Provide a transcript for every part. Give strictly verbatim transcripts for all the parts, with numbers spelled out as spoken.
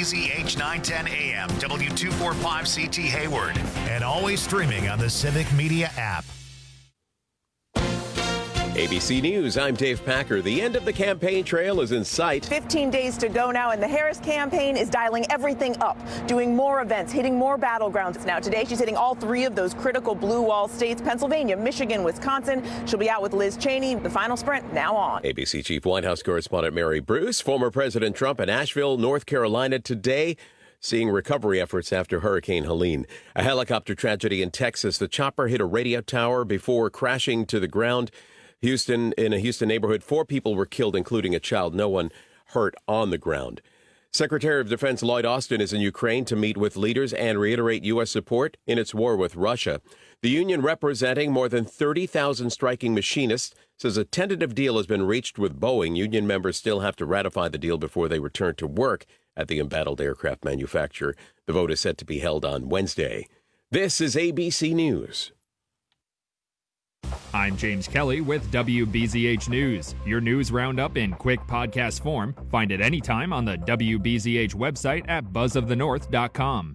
Z H nine ten A M, W two forty-five C T Hayward, and always streaming on the Civic Media app. A B C News, I'm Dave Packer. The end of the campaign trail is in sight. fifteen days to go now, and the Harris campaign is dialing everything up, doing more events, hitting more battlegrounds. Now, today, she's hitting all three of those critical blue wall states, Pennsylvania, Michigan, Wisconsin. She'll be out with Liz Cheney. The final sprint now on. A B C Chief White House correspondent Mary Bruce, former President Trump in Asheville, North Carolina today, seeing recovery efforts after Hurricane Helene. A helicopter tragedy in Texas. The chopper hit a radio tower before crashing to the ground. Houston, in a Houston neighborhood, four people were killed, including a child. No one hurt on the ground. Secretary of Defense Lloyd Austin is in Ukraine to meet with leaders and reiterate U S support in its war with Russia. The union representing more than thirty thousand striking machinists says a tentative deal has been reached with Boeing. Union members still have to ratify the deal before they return to work at the embattled aircraft manufacturer. The vote is set to be held on Wednesday. This is A B C News. I'm James Kelly with W B Z H News. Your news roundup in quick podcast form. Find it anytime on the W B Z H website at buzz of the north dot com.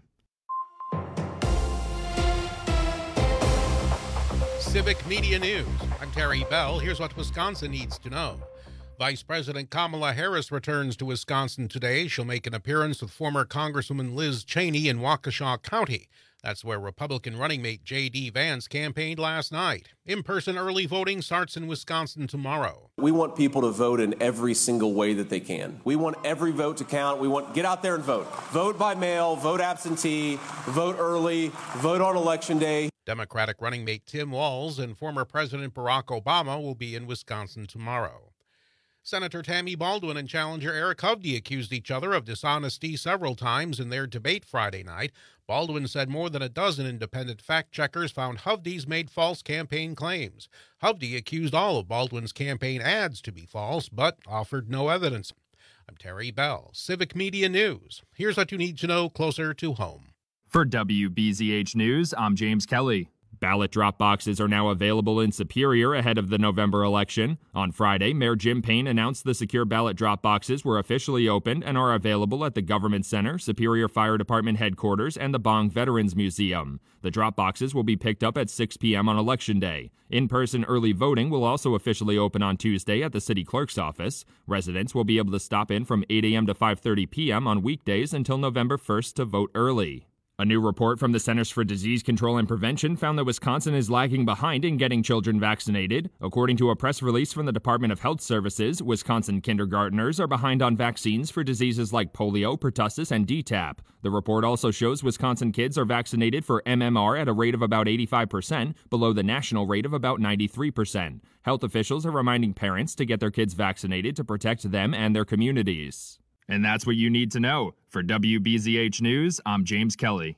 Civic Media News. I'm Terry Bell. Here's what Wisconsin needs to know. Vice President Kamala Harris returns to Wisconsin today. She'll make an appearance with former Congresswoman Liz Cheney in Waukesha County. That's where Republican running mate J D. Vance campaigned last night. In-person early voting starts in Wisconsin tomorrow. We want people to vote in every single way that they can. We want every vote to count. We want get out there and vote. Vote by mail, vote absentee, vote early, vote on Election Day. Democratic running mate Tim Walz and former President Barack Obama will be in Wisconsin tomorrow. Senator Tammy Baldwin and challenger Eric Hovde accused each other of dishonesty several times in their debate Friday night. Baldwin said more than a dozen independent fact-checkers found Hovde's made false campaign claims. Hovde accused all of Baldwin's campaign ads to be false, but offered no evidence. I'm Terry Bell, Civic Media News. Here's what you need to know closer to home. For W B Z H News, I'm James Kelly. Ballot drop boxes are now available in Superior ahead of the November election. On Friday, Mayor Jim Payne announced the secure ballot drop boxes were officially opened and are available at the Government Center, Superior Fire Department headquarters, and the Bong Veterans Museum. The drop boxes will be picked up at six p.m. on Election Day. In-person early voting will also officially open on Tuesday at the city clerk's office. Residents will be able to stop in from eight a.m. to five thirty p.m. on weekdays until November first to vote early. A new report from the Centers for Disease Control and Prevention found that Wisconsin is lagging behind in getting children vaccinated. According to a press release from the Department of Health Services, Wisconsin kindergartners are behind on vaccines for diseases like polio, pertussis, and D TAP. The report also shows Wisconsin kids are vaccinated for M M R at a rate of about eighty-five percent, below the national rate of about ninety-three percent. Health officials are reminding parents to get their kids vaccinated to protect them and their communities. And that's what you need to know. For W B Z H News, I'm James Kelly.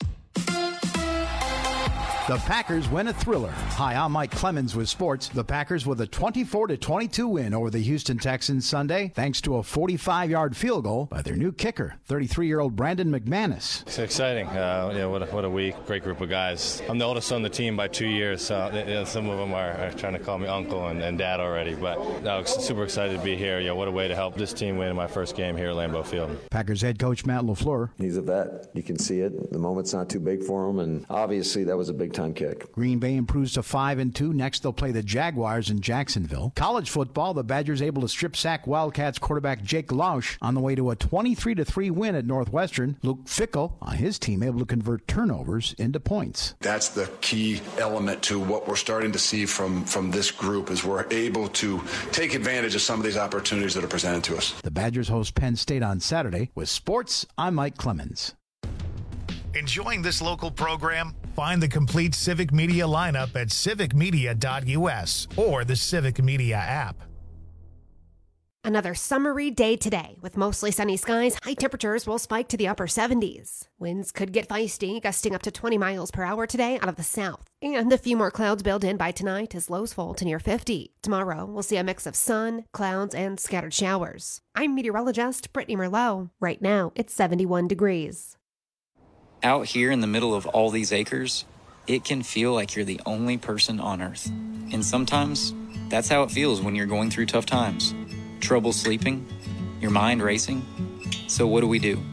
The Packers win a thriller. Hi, I'm Mike Clemens with sports. The Packers with a twenty-four to twenty-two win over the Houston Texans Sunday, thanks to a forty-five-yard field goal by their new kicker, thirty-three-year-old Brandon McManus. It's exciting. Uh, yeah, what a, what a week. Great group of guys. I'm the oldest on the team by two years, so you know, some of them are, are trying to call me uncle and, and dad already. But I was super excited to be here. Yeah, what a way to help this team win in my first game here at Lambeau Field. Packers head coach Matt LaFleur. He's a vet. You can see it. The moment's not too big for him, and obviously that was a big time kick. Green Bay improves to five and two. Next, they'll play the Jaguars in Jacksonville. College football, the Badgers able to strip sack Wildcats quarterback Jake Lausch on the way to a twenty-three to three win at Northwestern. Luke Fickell on his team able to convert turnovers into points. That's the key element to what we're starting to see from, from this group is we're able to take advantage of some of these opportunities that are presented to us. The Badgers host Penn State on Saturday. With sports, I'm Mike Clemens. Enjoying this local program? Find the complete Civic Media lineup at civic media dot u s or the Civic Media app. Another summery day today with mostly sunny skies. High temperatures will spike to the upper seventies. Winds could get feisty, gusting up to twenty miles per hour today out of the south. And a few more clouds build in by tonight as lows fall to near fifty. Tomorrow, we'll see a mix of sun, clouds, and scattered showers. I'm meteorologist Brittany Merlot. Right now, it's seventy-one degrees. Out here in the middle of all these acres, it can feel like you're the only person on Earth. And sometimes, that's how it feels when you're going through tough times. Trouble sleeping, your mind racing. So what do we do?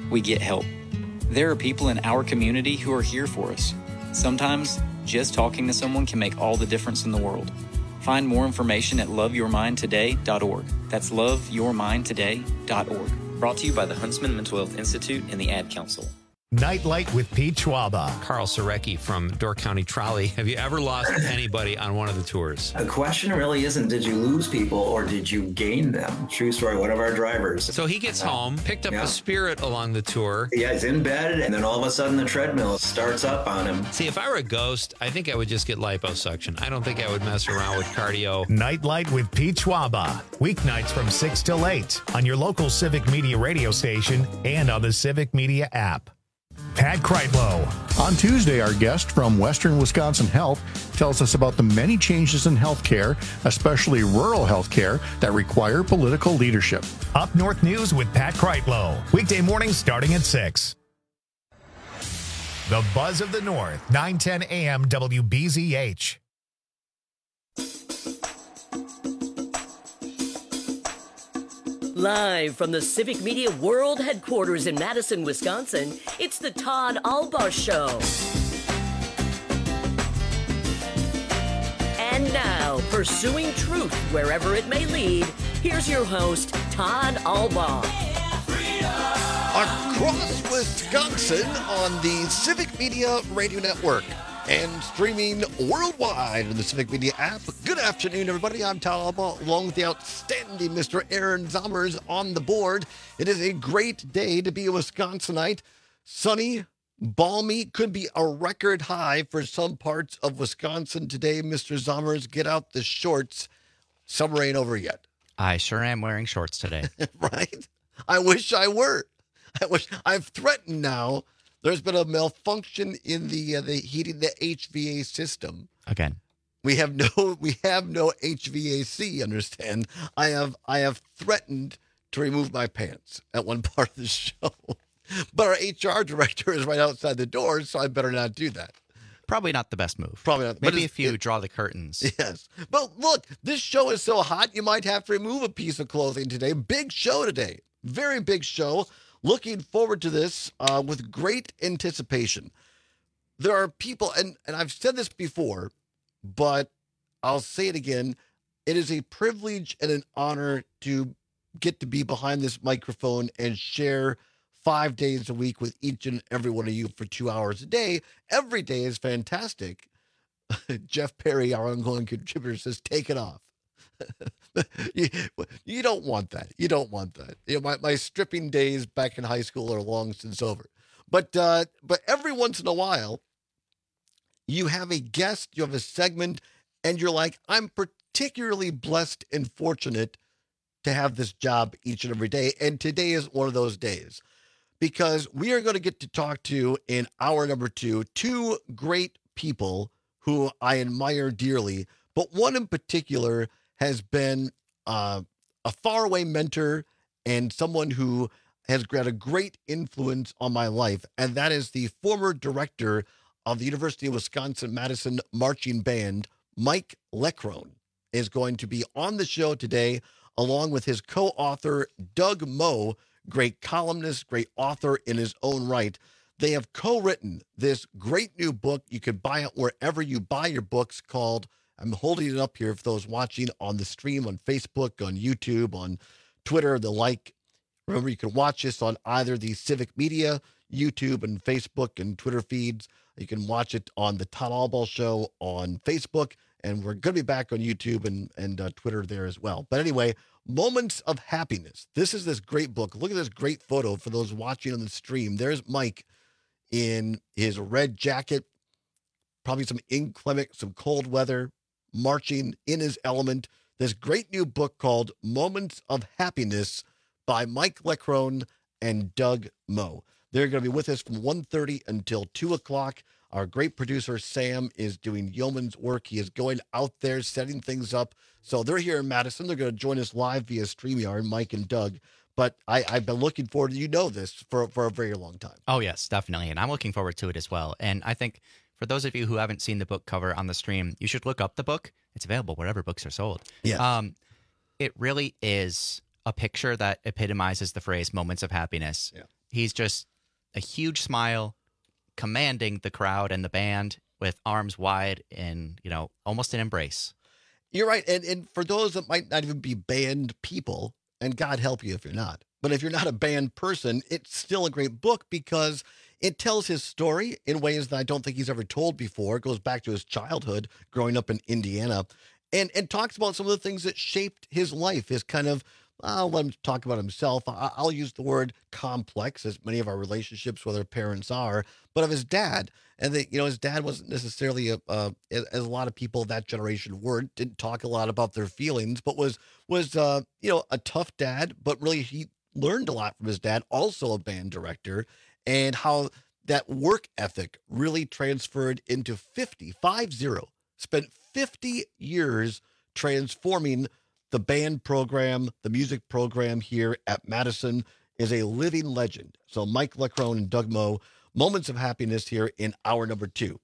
we get help. There are people in our community who are here for us. Sometimes, just talking to someone can make all the difference in the world. Find more information at love your mind today dot org. That's love your mind today dot org. Brought to you by the Huntsman Mental Health Institute and the Ad Council. Nightlight with Pete Schwaba. Carl Sorecki from Door County Trolley. Have you ever lost anybody on one of the tours? The question really isn't did you lose people or did you gain them? True story, one of our drivers. So he gets uh, home, picked up yeah. a Spirit along the tour. Yeah, he's in bed, and then all of a sudden the treadmill starts up on him. See, if I were a ghost, I think I would just get liposuction. I don't think I would mess around with cardio. Nightlight with Pete Schwaba. Weeknights from six till eight on your local Civic Media radio station and on the Civic Media app. Pat Kreitlow. On Tuesday, our guest from Western Wisconsin Health tells us about the many changes in healthcare, especially rural healthcare, that require political leadership. Up North News with Pat Kreitlow. Weekday mornings starting at six. The Buzz of the North, nine ten a.m. W B Z H. Live from the Civic Media World Headquarters in Madison, Wisconsin, it's the Todd Albaugh Show. And now, pursuing truth wherever it may lead, here's your host, Todd Albaugh. Across Wisconsin on the Civic Media Radio Network and streaming worldwide on the Civic Media app. Good afternoon, everybody. I'm Todd Albaugh, along with the outstanding Mister Aaron Zommers on the board. It is a great day to be a Wisconsinite. Sunny, balmy, could be a record high for some parts of Wisconsin today. Mister Zommers, get out the shorts. Summer ain't over yet. I sure am wearing shorts today. Right? I wish I were. I wish. I've threatened now. There's been a malfunction in the uh, the heating, the H V A system. Again, we have no we have no H V A C. Understand? I have I have threatened to remove my pants at one part of the show, but our H R director is right outside the door, so I better not do that. Probably not the best move. Probably not. Maybe if you it, draw the curtains. Yes, but look, this show is so hot, you might have to remove a piece of clothing today. Big show today, very big show. Looking forward to this uh, with great anticipation. There are people, and, and I've said this before, but I'll say it again. It is a privilege and an honor to get to be behind this microphone and share five days a week with each and every one of you for two hours a day. Every day is fantastic. Jeff Perry, our ongoing contributor, says, take it off. you, you don't want that. You don't want that. You know, my, my stripping days back in high school are long since over. But uh, but every once in a while, you have a guest, you have a segment, and you're like, I'm particularly blessed and fortunate to have this job each and every day. And today is one of those days because we are going to get to talk to, in hour number two, two great people who I admire dearly, but one in particular has been uh, a faraway mentor and someone who has had a great influence on my life, and that is the former director of the University of Wisconsin-Madison Marching Band, Mike Leckrone, is going to be on the show today, along with his co-author, Doug Moe, great columnist, great author in his own right. They have co-written this great new book. You can buy it wherever you buy your books, called, I'm holding it up here for those watching on the stream on Facebook, on YouTube, on Twitter, the like. Remember, you can watch this on either the Civic Media, YouTube, and Facebook and Twitter feeds. You can watch it on the Todd Albaugh Show on Facebook, and we're going to be back on YouTube and, and uh, Twitter there as well. But anyway, Moments of Happiness. This is this great book. Look at this great photo for those watching on the stream. There's Mike in his red jacket, probably some inclement, some cold weather, marching in his element. This great new book called Moments of Happiness by Mike Leckrone and Doug Moe. They're going to be with us from one thirty until two o'clock. Our great producer, Sam, is doing yeoman's work. He is going out there, setting things up. So they're here in Madison. They're going to join us live via StreamYard, Mike and Doug. But I, I've been looking forward to, you know this, for, for a very long time. Oh, yes, definitely. And I'm looking forward to it as well. And I think for those of you who haven't seen the book cover on the stream, you should look up the book. It's available wherever books are sold. Yes. Um, it really is a picture that epitomizes the phrase moments of happiness. Yeah. He's just a huge smile, commanding the crowd and the band with arms wide and, you know, almost an embrace. You're right. And, and for those that might not even be band people, and God help you if you're not, but if you're not a band person, it's still a great book because it tells his story in ways that I don't think he's ever told before. It goes back to his childhood growing up in Indiana and, and talks about some of the things that shaped his life, his kind of, I'll let him talk about himself. I'll use the word complex, as many of our relationships with our parents are, but of his dad. And that, you know, his dad wasn't necessarily a, uh, as a lot of people of that generation were, didn't talk a lot about their feelings, but was, was, uh, you know, a tough dad, but really he learned a lot from his dad, also a band director, and how that work ethic really transferred into fifty, five zero, spent fifty years transforming the band program, the music program here at Madison, is a living legend. So Mike Leckrone and Doug Moe, moments of happiness here in hour number two.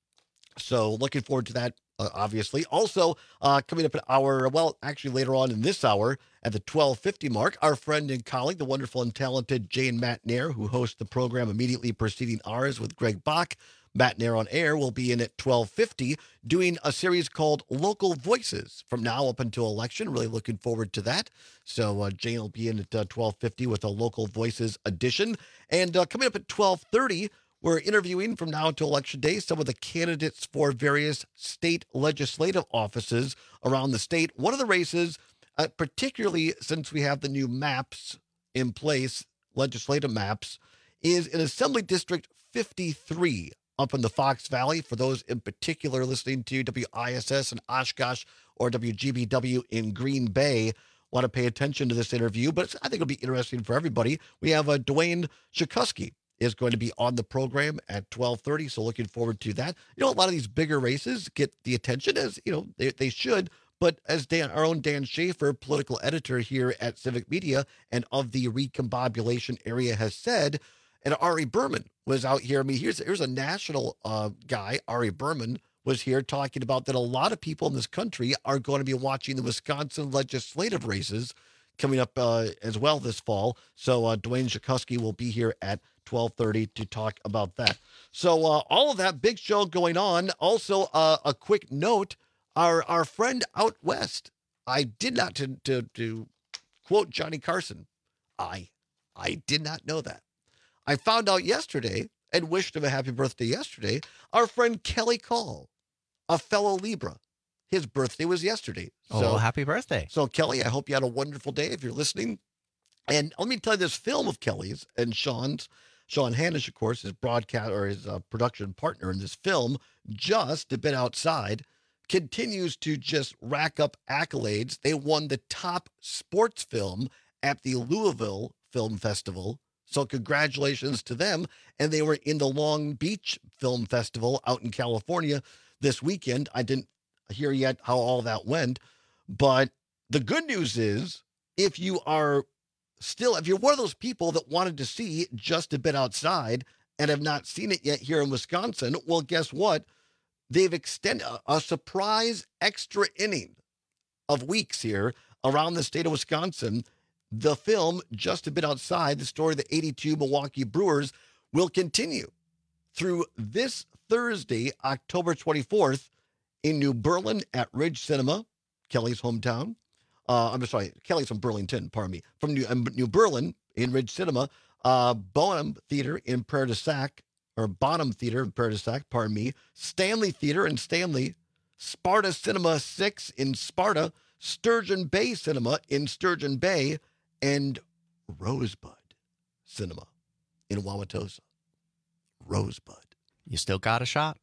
So looking forward to that, uh, obviously. Also, uh, coming up an hour, well, actually later on in this hour at the twelve fifty mark, our friend and colleague, the wonderful and talented Jane Matt Nair, who hosts the program immediately preceding ours with Greg Bach. Matt Nair on Air will be in at twelve fifty doing a series called Local Voices from now up until election. Really looking forward to that. So uh, Jane will be in at uh, twelve fifty with a Local Voices edition. And uh, coming up at twelve thirty, we're interviewing from now until Election Day some of the candidates for various state legislative offices around the state. One of the races, uh, particularly since we have the new maps in place, legislative maps, is in Assembly District fifty-three. Up in the Fox Valley, for those in particular listening to W I S S in Oshkosh or W G B W in Green Bay, want to pay attention to this interview, but I think it'll be interesting for everybody. We have uh, Dwayne Sikorsky is going to be on the program at twelve thirty, so looking forward to that. You know, a lot of these bigger races get the attention, as, you know, they, they should, but as Dan, our own Dan Schaefer, political editor here at Civic Media and of the recombobulation area, has said, and Ari Berman was out here. I mean, here's, here's a national uh, guy, Ari Berman, was here talking about that a lot of people in this country are going to be watching the Wisconsin legislative races coming up uh, as well this fall. So uh, Dwayne Sikorsky will be here at twelve thirty to talk about that. So uh, all of that big show going on. Also, uh, a quick note, our our friend out west, I did not, to, to, to quote Johnny Carson, I, I did not know that. I found out yesterday and wished him a happy birthday yesterday. Our friend Kelly Call, a fellow Libra, his birthday was yesterday. Oh, so, happy birthday. So, Kelly, I hope you had a wonderful day if you're listening. And let me tell you, this film of Kelly's and Sean's, Sean Hanish, of course, his broadcast or his uh, production partner in this film, Just a Bit Outside, continues to just rack up accolades. They won the top sports film at the Louisville Film Festival. So congratulations to them. And they were in the Long Beach Film Festival out in California this weekend. I didn't hear yet how all that went. But the good news is, if you are still, if you're one of those people that wanted to see Just a Bit Outside and have not seen it yet here in Wisconsin, well, guess what? They've extended a, a surprise extra inning of weeks here around the state of Wisconsin. The film, Just a Bit Outside, the story of the eighty-two Milwaukee Brewers, will continue through this Thursday, October twenty-fourth, in New Berlin at Ridge Cinema, Kelly's hometown. Uh, I'm sorry, Kelly's from Burlington, pardon me. From New, um, New Berlin in Ridge Cinema, uh, Bonham Theater in Prairie du Sac, or Bonham Theater in Prairie du Sac, pardon me. Stanley Theater in Stanley, Sparta Cinema six in Sparta, Sturgeon Bay Cinema in Sturgeon Bay, and Rosebud Cinema in Wauwatosa. Rosebud. You still got a shot?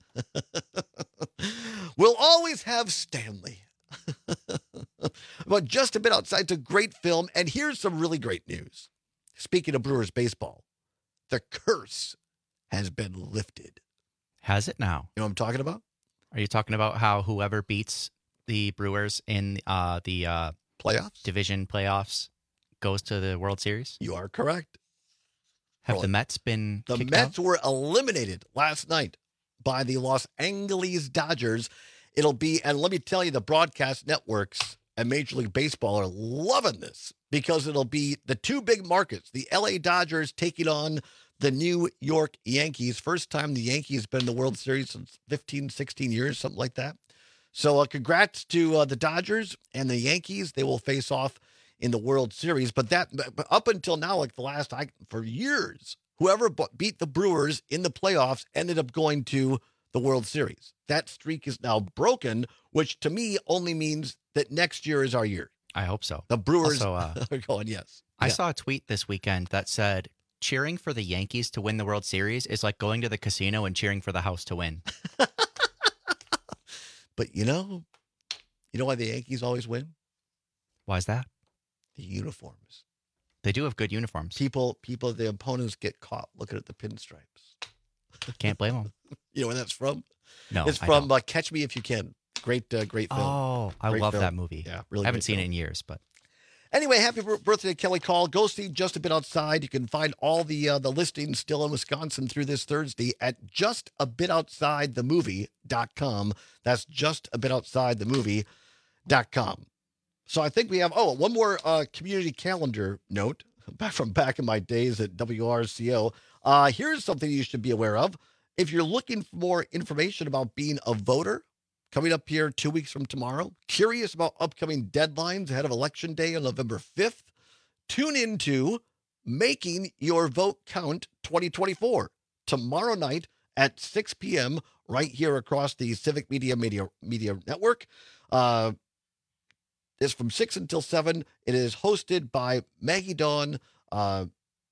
We'll always have Stanley. But Just a Bit Outside, it's a great film. And here's some really great news. Speaking of Brewers baseball, the curse has been lifted. Has it now? You know what I'm talking about? Are you talking about how whoever beats the Brewers in uh, the uh, playoffs, division playoffs, goes to the World Series? You are correct. Have well, the Mets been The kicked Mets out? were eliminated last night by the Los Angeles Dodgers. It'll be, and let me tell you, the broadcast networks and Major League Baseball are loving this because it'll be the two big markets, the L A Dodgers taking on the New York Yankees. First time the Yankees been in the World Series since fifteen, sixteen years, something like that. So uh, congrats to uh, the Dodgers and the Yankees. They will face off in the World Series. But that but up until now, like the last, I, for years, whoever beat the Brewers in the playoffs ended up going to the World Series. That streak is now broken, which to me only means that next year is our year. I hope so. The Brewers also, uh, are going, yes. I yeah. saw a tweet this weekend that said, cheering for the Yankees to win the World Series is like going to the casino and cheering for the house to win. But you know, you know why the Yankees always win? Why is that? The uniforms. They do have good uniforms. People, people, the opponents get caught looking at the pinstripes. Can't blame them. You know where that's from? No, it's from uh, Catch Me If You Can. Great, uh, great film. Oh, I great love film. that movie. Yeah, really. I haven't seen film. it in years, but anyway, happy birthday to Kelly Call. Go see Just a Bit Outside. You can find all the uh, the listings still in Wisconsin through this Thursday at just a bit outside the movie dot com. That's just a bit outside the movie dot com. So I think we have, oh, one more uh, community calendar note back from back in my days at W R C O. Uh, here's something you should be aware of. If you're looking for more information about being a voter, coming up here two weeks from tomorrow, curious about upcoming deadlines ahead of Election Day on November fifth, tune into Making Your Vote Count twenty twenty-four tomorrow night at six p.m. right here across the Civic Media Media, Media Network. Uh, it's from six until seven. It is hosted by Maggie Dawn, uh,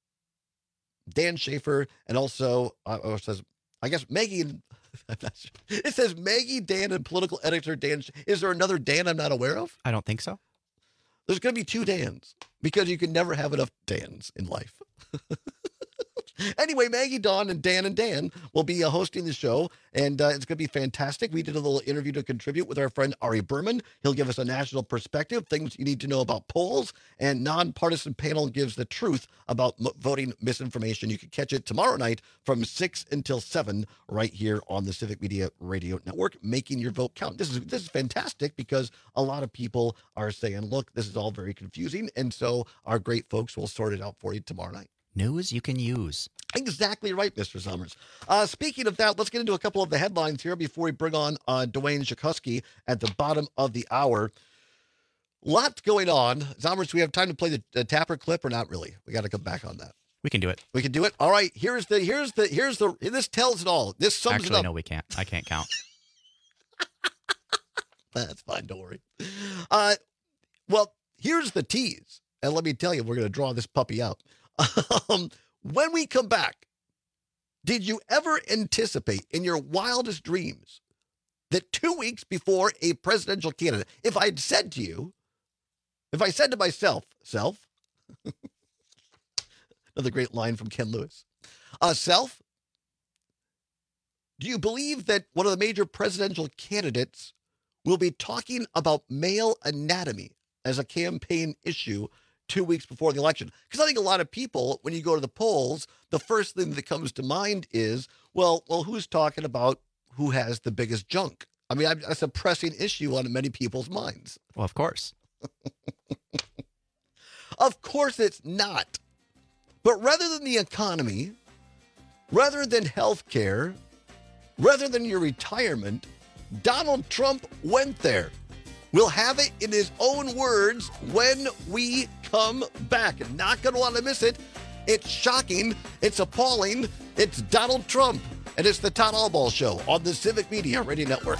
Dan Schaefer, and also, uh, oh, it says, I guess Maggie and I'm not sure. It says Maggie, Dan, and political editor Dan. Is there another Dan I'm not aware of? I don't think so. There's going to be two Dans because you can never have enough Dans in life. Anyway, Maggie, Dawn, and Dan and Dan will be uh, hosting the show, and uh, it's going to be fantastic. We did a little interview to contribute with our friend Ari Berman. He'll give us a national perspective, things you need to know about polls, and nonpartisan panel gives the truth about m- voting misinformation. You can catch it tomorrow night from six until seven right here on the Civic Media Radio Network, making your vote count. This is this is fantastic because a lot of people are saying, look, this is all very confusing, and so our great folks will sort it out for you tomorrow night. News you can use. Exactly right, Mister Summers. Uh, speaking of that, let's get into a couple of the headlines here before we bring on uh, Dwayne Jakuski at the bottom of the hour. Lots going on. Summers, do we have time to play the, the Tapper clip or not really? We got to come back on that. We can do it. We can do it. All right. Here's the, here's the, here's the, this tells it all. This sums Actually, it up. no, we can't. I can't count. That's fine. Don't worry. Uh, well, here's the tease. And let me tell you, we're going to draw this puppy out. Um, when we come back, did you ever anticipate in your wildest dreams that two weeks before a presidential candidate, if I'd said to you, if I said to myself, self, another great line from Ken Lewis, uh, self, do you believe that one of the major presidential candidates will be talking about male anatomy as a campaign issue two weeks before the election? Because I think a lot of people, when you go to the polls, the first thing that comes to mind is, well, well, who's talking about who has the biggest junk? I mean, that's a pressing issue on many people's minds. Well, of course. Of course it's not. But rather than the economy, rather than health care, rather than your retirement, Donald Trump went there. We'll have it in his own words when we come back. And not going to want to miss it. It's shocking. It's appalling. It's Donald Trump. And it's the Todd Albaugh Show on the Civic Media Radio Network.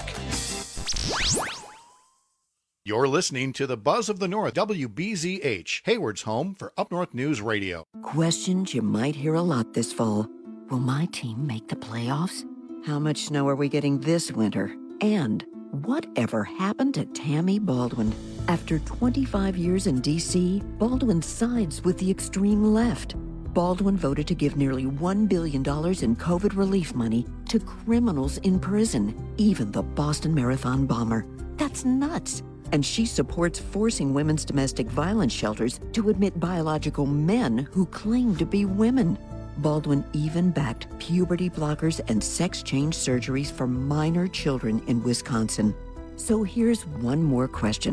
You're listening to the Buzz of the North, W B Z H, Hayward's home for Up North News Radio. Questions you might hear a lot this fall. Will my team make the playoffs? How much snow are we getting this winter? And whatever happened to Tammy Baldwin? After twenty-five years in D C, Baldwin sides with the extreme left. Baldwin voted to give nearly one billion dollars in COVID relief money to criminals in prison, even the Boston Marathon bomber. That's nuts. And she supports forcing women's domestic violence shelters to admit biological men who claim to be women. Baldwin even backed puberty blockers and sex change surgeries for minor children in Wisconsin. So here's one more question.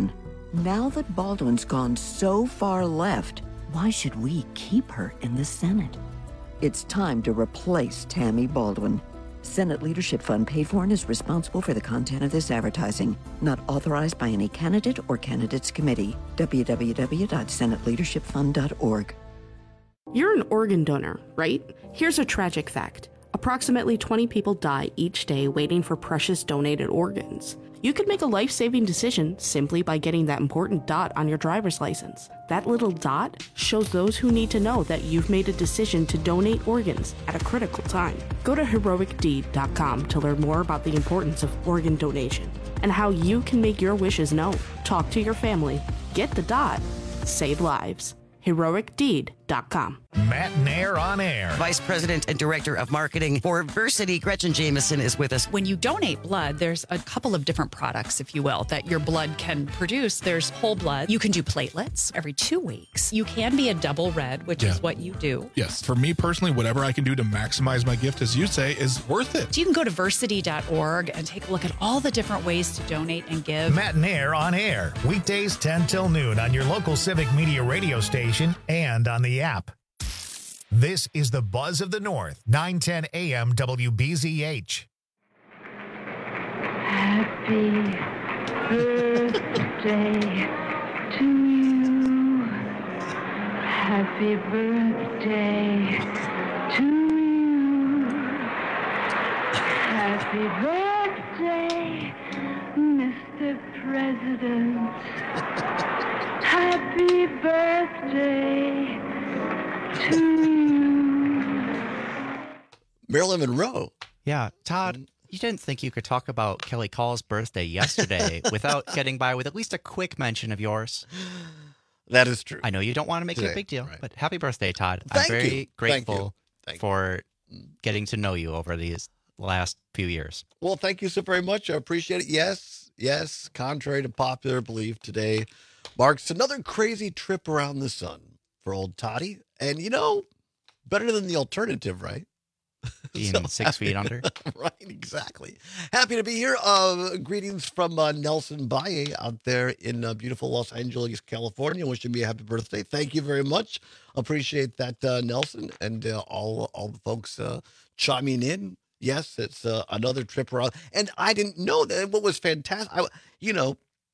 Now that Baldwin's gone so far left, why should we keep her in the Senate? It's time to replace Tammy Baldwin. Senate Leadership Fund paid for and is responsible for the content of this advertising. Not authorized by any candidate or candidates committee. w w w dot senate leadership fund dot org. You're an organ donor, right? Here's a tragic fact. Approximately twenty people die each day waiting for precious donated organs. You could make a life-saving decision simply by getting that important dot on your driver's license. That little dot shows those who need to know that you've made a decision to donate organs at a critical time. Go to heroic deed dot com to learn more about the importance of organ donation and how you can make your wishes known. Talk to your family. Get the dot. Save lives. heroic deed dot com. Matt Nair on air. Vice President and Director of Marketing for Versity, Gretchen Jameson, is with us. When you donate blood, there's a couple of different products, if you will, that your blood can produce. There's whole blood. You can do platelets every two weeks. You can be a double red, which Yeah. is what you do. Yes. For me personally, whatever I can do to maximize my gift, as you say, is worth it. So you can go to versity dot org and take a look at all the different ways to donate and give. Matt Nair on air. Weekdays ten till noon on your local Civic Media radio station and on the app. This is the Buzz of the North, nine ten A M W B Z H. Happy birthday to you. Happy birthday to you. Happy birthday, Mister President. Happy birthday to you. Marilyn Monroe. Yeah, Todd, you didn't think you could talk about Kelly Call's birthday yesterday without getting by with at least a quick mention of yours. That is true. I know you don't want to make it Today, a big deal, right. but happy birthday, Todd. Thank I'm very you. Thank you. grateful Thank for getting to know you over these last few years. Well, thank you so very much. I appreciate it. Yes, yes. Contrary to popular belief, today marks another crazy trip around the sun for old Toddy. And, you know, better than the alternative, right? Being So six happy- feet under. Right, exactly. Happy to be here. Uh, greetings from uh, Nelson Valle out there in uh, beautiful Los Angeles, California. Wishing me a happy birthday. Thank you very much. Appreciate that, uh, Nelson, and uh, all all the folks uh, chiming in. Yes, it's uh, another trip around. And I didn't know that. What was fantastic, I, you know,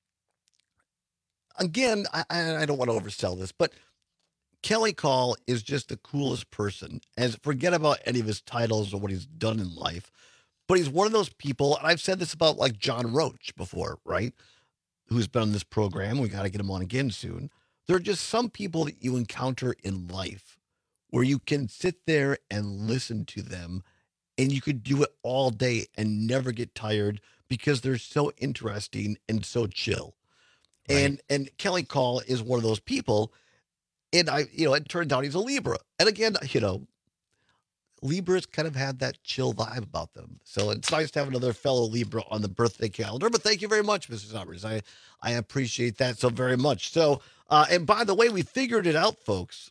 again, I, I don't want to oversell this, but Kelly Call is just the coolest person. As forget about any of his titles or what he's done in life, but he's one of those people. And I've said this about like John Roach before, right? Who's been on this program. We got to get him on again soon. There are just some people that you encounter in life where you can sit there and listen to them, and you could do it all day and never get tired because they're so interesting and so chill. Right. And and Kelly Call is one of those people. And I, you know, it turned out he's a Libra. And again, you know, Libras kind of had that chill vibe about them. So it's nice to have another fellow Libra on the birthday calendar. But thank you very much, Mister Summers. I, I appreciate that so very much. So, uh, and by the way, we figured it out, folks.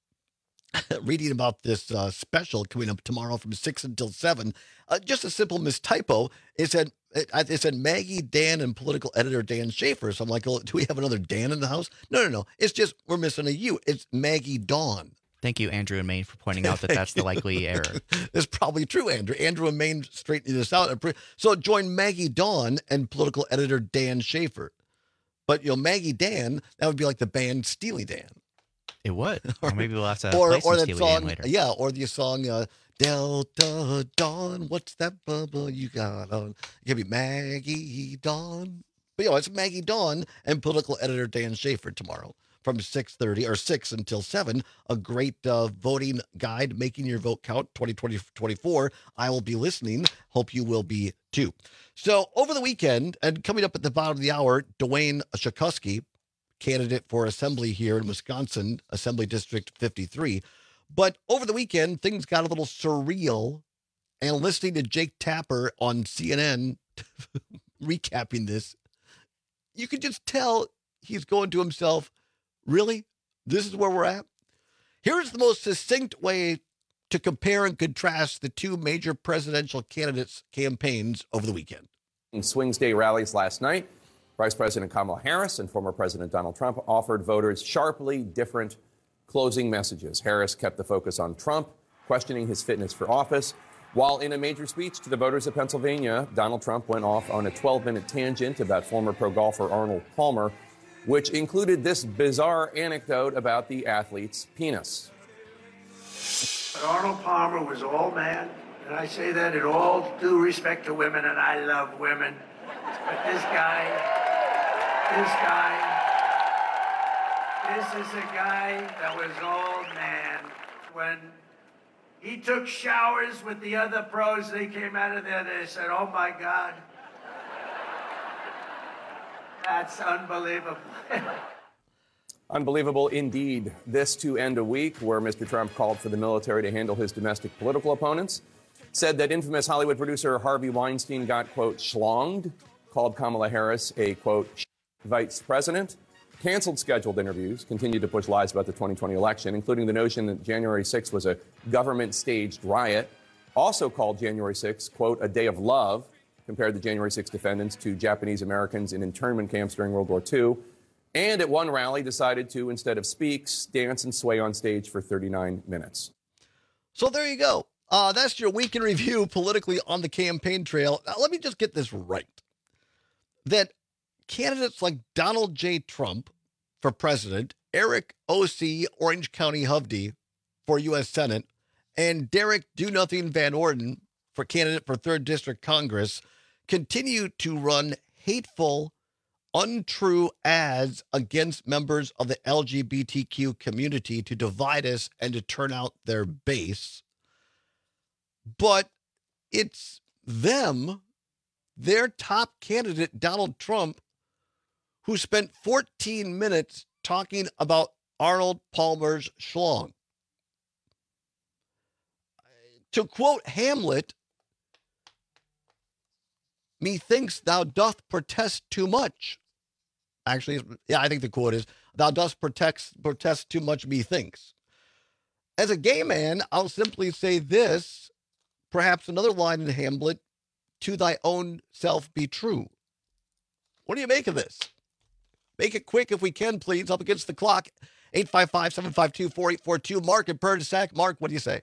Reading about this uh, special coming up tomorrow from six until seven. Uh, just a simple mistypo. It said, it, it said Maggie, Dan, and political editor Dan Schaefer. So I'm like, oh, do we have another Dan in the house? No, no, no. It's just we're missing a U. It's Maggie Dawn. Thank you, Andrew and Maine, for pointing out that that's the likely error. It's probably true, Andrew. Andrew and Maine straightened this out. So join Maggie Dawn and political editor Dan Schaefer. But, you know, Maggie Dan, that would be like the band Steely Dan. It would. Or maybe we'll have to or, play some or that Steely song, Dan later. Yeah, or the song uh, Delta Dawn. What's that bubble you got on? It could be Maggie Dawn. But, you know, it's Maggie Dawn and political editor Dan Schaefer tomorrow from six thirty or six until seven. A great uh, voting guide, making your vote count twenty twenty-four. I will be listening. Hope you will be too. So over the weekend, and coming up at the bottom of the hour, Dwayne Szykusky, candidate for assembly here in Wisconsin, Assembly District fifty-three. But over the weekend, things got a little surreal. And listening to Jake Tapper on C N N recapping this, you could just tell he's going to himself, really? This is where we're at? Here's the most succinct way to compare and contrast the two major presidential candidates' campaigns over the weekend. In Swing State rallies last night, Vice President Kamala Harris and former President Donald Trump offered voters sharply different closing messages. Harris kept the focus on Trump, questioning his fitness for office, while in a major speech to the voters of Pennsylvania, Donald Trump went off on a twelve-minute tangent about former pro golfer Arnold Palmer, which included this bizarre anecdote about the athlete's penis. But Arnold Palmer was all man, and I say that in all due respect to women, and I love women. But this guy, this guy, this is a guy that was all man. When he took showers with the other pros, they came out of there, they said, oh my God, that's unbelievable. Unbelievable indeed. This to end a week where Mister Trump called for the military to handle his domestic political opponents, said that infamous Hollywood producer Harvey Weinstein got, quote, schlonged, called Kamala Harris a, quote, vice president, canceled scheduled interviews, continued to push lies about the twenty twenty election, including the notion that January sixth was a government-staged riot, also called January sixth, quote, a day of love, compared the January sixth defendants to Japanese Americans in internment camps during World War Two, and at one rally decided to, instead of speak, dance and sway on stage for thirty-nine minutes. So there you go. Uh, that's your week in review politically on the campaign trail. Now, let me just get this right. That candidates like Donald J. Trump for president, Eric O C. Orange County Hovde for U S Senate, and Derek Do-Nothing Van Orden for candidate for third District Congress continue to run hateful, untrue ads against members of the L G B T Q community to divide us and to turn out their base. But it's them, their top candidate, Donald Trump, who spent fourteen minutes talking about Arnold Palmer's schlong. To quote Hamlet, methinks thou doth protest too much. Actually, yeah, I think the quote is, thou dost protest, protest too much, methinks. As a gay man, I'll simply say this, perhaps another line in Hamlet, to thy own self be true. What do you make of this? Make it quick if we can, please. Up against the clock, eight five five, seven five two, four eight four two. Mark in Perdisac. Mark, what do you say?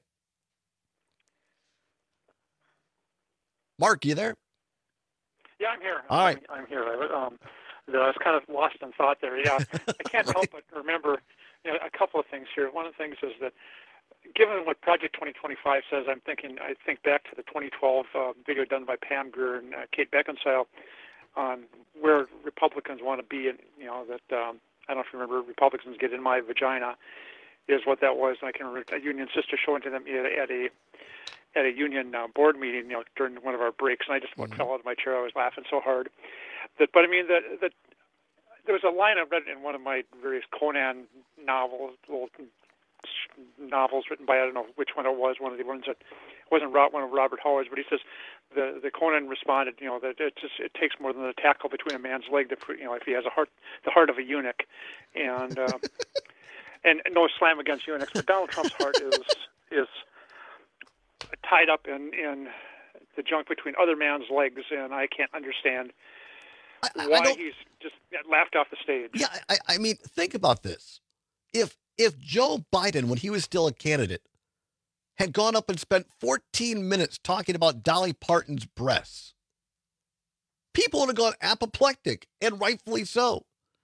Mark, you there? Yeah, I'm here. All right. I'm, I'm here. I, um, I was kind of lost in thought there. Yeah, I can't Right. help but remember you know, a couple of things here. One of the things is that, given what Project twenty twenty-five says, I'm thinking. I think back to the twenty twelve uh, video done by Pam Grier and uh, Kate Beckinsale on where Republicans want to be, and you know that um, I don't know if you remember, Republicans get in my vagina, is what that was. And I can remember a union sister showing to them at a at a union uh, board meeting, you know, during one of our breaks, and I just mm-hmm. fell out of my chair. I was laughing so hard. That, but I mean, that that there was a line I read in one of my various Conan novels, little novels written by, I don't know which one it was, one of the ones that wasn't one of Robert Howard's, but he says the the Conan responded, you know, that it just it takes more than a tackle between a man's leg to, you know, if he has a heart, the heart of a eunuch, and uh, and no slam against eunuchs, but Donald Trump's heart is is tied up in in the junk between other man's legs, and I can't understand I, why I he's just laughed off the stage. Yeah, I, I mean, think about this. If if Joe Biden, when he was still a candidate, had gone up and spent fourteen minutes talking about Dolly Parton's breasts, people would have gone apoplectic, and rightfully so.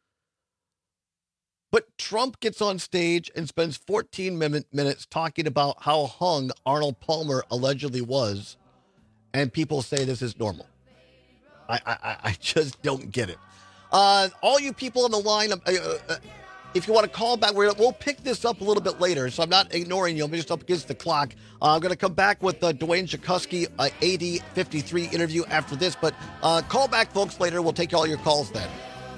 But Trump gets on stage and spends fourteen minutes talking about how hung Arnold Palmer allegedly was, and people say this is normal. I I, I just don't get it. Uh, all you people on the line, uh, uh, if you want to call back, we're, we'll pick this up a little bit later, so I'm not ignoring you. I'm just up against the clock. Uh, I'm going to come back with uh, Dwayne Jakuski, uh, A D fifty-three interview after this, but uh, call back, folks, later. We'll take all your calls then.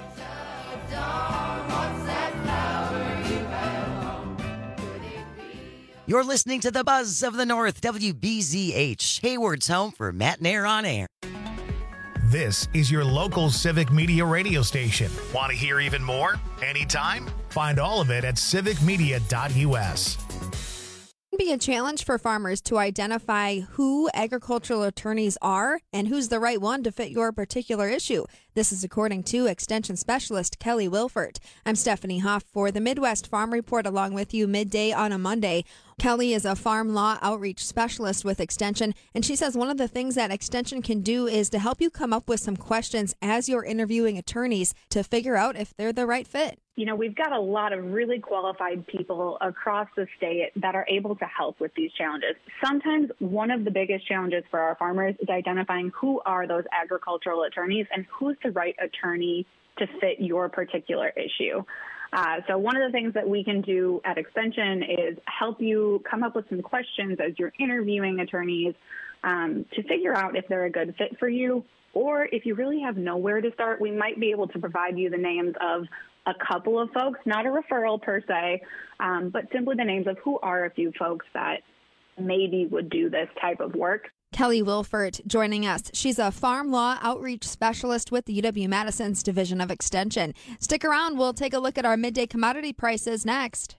You're listening to the Buzz of the North, W B Z H, Hayward's home for Matt and Air on Air. This is your local Civic Media radio station. Want to hear even more? Anytime? Find all of it at civic media dot u s. It can be a challenge for farmers to identify who agricultural attorneys are and who's the right one to fit your particular issue. This This is according to Extension Specialist Kelly Wilford. I'm Stephanie Hoff for the Midwest Farm Report, along with you midday on a Monday. Kelly is a farm law outreach specialist with Extension, and she says one of the things that Extension can do is to help you come up with some questions as you're interviewing attorneys to figure out if they're the right fit. You know, we've got a lot of really qualified people across the state that are able to help with these challenges. Sometimes one of the biggest challenges for our farmers is identifying who are those agricultural attorneys and who's the right attorney to fit your particular issue. Uh, so one of the things that we can do at Extension is help you come up with some questions as you're interviewing attorneys um, to figure out if they're a good fit for you, or if you really have nowhere to start, we might be able to provide you the names of a couple of folks, not a referral per se, um, but simply the names of who are a few folks that maybe would do this type of work. Kelly Wilford joining us. She's a farm law outreach specialist with the U W-Madison's Division of Extension. Stick around. We'll take a look at our midday commodity prices next.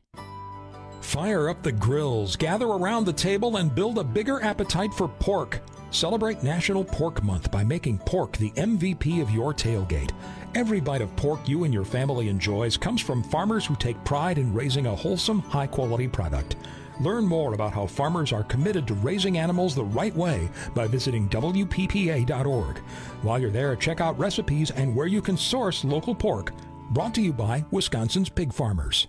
Fire up the grills, gather around the table, and build a bigger appetite for pork. Celebrate National Pork Month by making pork the M V P of your tailgate. Every bite of pork you and your family enjoys comes from farmers who take pride in raising a wholesome, high-quality product. Learn more about how farmers are committed to raising animals the right way by visiting W P P A dot org. While you're there, check out recipes and where you can source local pork. Brought to you by Wisconsin's Pig Farmers.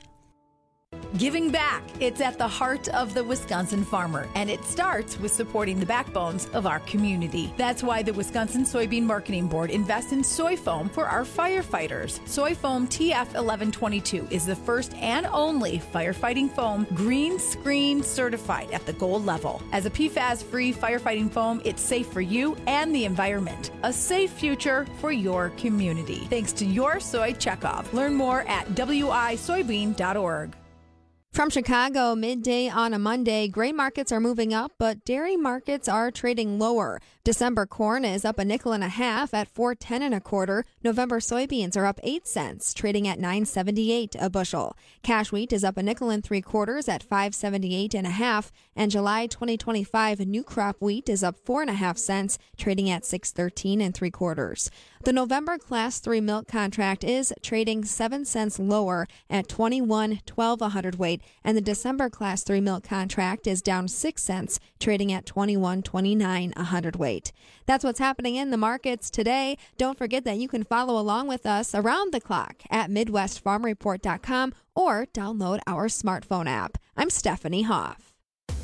Giving back. It's at the heart of the Wisconsin farmer, and it starts with supporting the backbones of our community. That's why the Wisconsin Soybean Marketing Board invests in soy foam for our firefighters. Soy foam T F eleven twenty-two is the first and only firefighting foam green screen certified at the gold level. As a P FAS-free firefighting foam, it's safe for you and the environment. A safe future for your community. Thanks to your soy checkoff. Learn more at W I soybean dot org. From Chicago, midday on a Monday, grain markets are moving up, but dairy markets are trading lower. December corn is up a nickel and a half at four ten and a quarter. November soybeans are up eight cents, trading at nine seventy-eight a bushel. Cash wheat is up a nickel and three quarters at five seventy-eight and a half, and July twenty twenty-five new crop wheat is up four and a half cents, trading at six thirteen and three quarters. The November Class three milk contract is trading seven cents lower at twenty-one twelve a hundredweight, and the December Class three milk contract is down six cents, trading at twenty-one twenty-nine a hundredweight. That's what's happening in the markets today. Don't forget that you can follow along with us around the clock at Midwest Farm Report dot com or download our smartphone app. I'm Stephanie Hoff.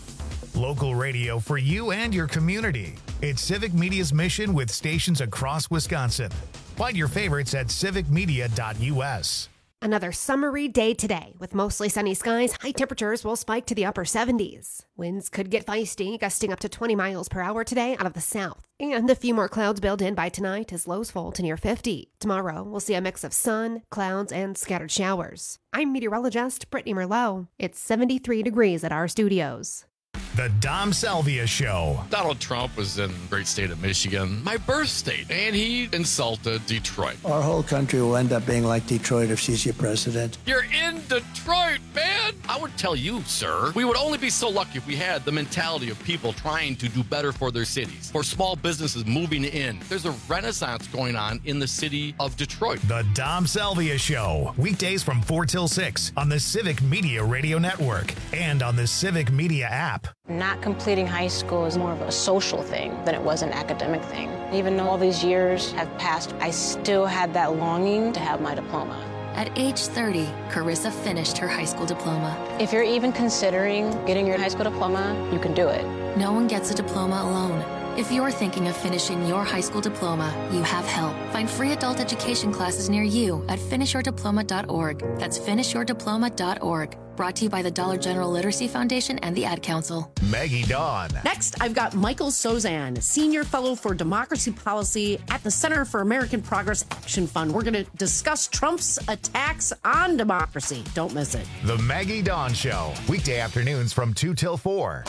Local radio for you and your community. It's Civic Media's mission with stations across Wisconsin. Find your favorites at civic media dot U S. Another summery day today with mostly sunny skies. High temperatures will spike to the upper seventies. Winds could get feisty, gusting up to twenty miles per hour today out of the south. And a few more clouds build in by tonight as lows fall to near fifty. Tomorrow, we'll see a mix of sun, clouds, and scattered showers. I'm meteorologist Brittany Merlot. It's seventy-three degrees at our studios. The Dom Salvia Show. Donald Trump was in the great state of Michigan, my birth state, and he insulted Detroit. Our whole country will end up being like Detroit if she's your president. You're in Detroit, man! I would tell you, sir, we would only be so lucky if we had the mentality of people trying to do better for their cities, for small businesses moving in. There's a renaissance going on in the city of Detroit. The Dom Salvia Show. Weekdays from four till six on the Civic Media Radio Network and on the Civic Media app. Not completing high school is more of a social thing than it was an academic thing. Even though all these years have passed, I still had that longing to have my diploma. At age thirty, Carissa finished her high school diploma. If you're even considering getting your high school diploma, you can do it. No one gets a diploma alone. If you're thinking of finishing your high school diploma, you have help. Find free adult education classes near you at finish your diploma dot org. That's finish your diploma dot org. Brought to you by the Dollar General Literacy Foundation and the Ad Council. Maggie Dawn. Next, I've got Michael Sozan, Senior Fellow for Democracy Policy at the Center for American Progress Action Fund. We're going to discuss Trump's attacks on democracy. Don't miss it. The Maggie Dawn Show. Weekday afternoons from two till four.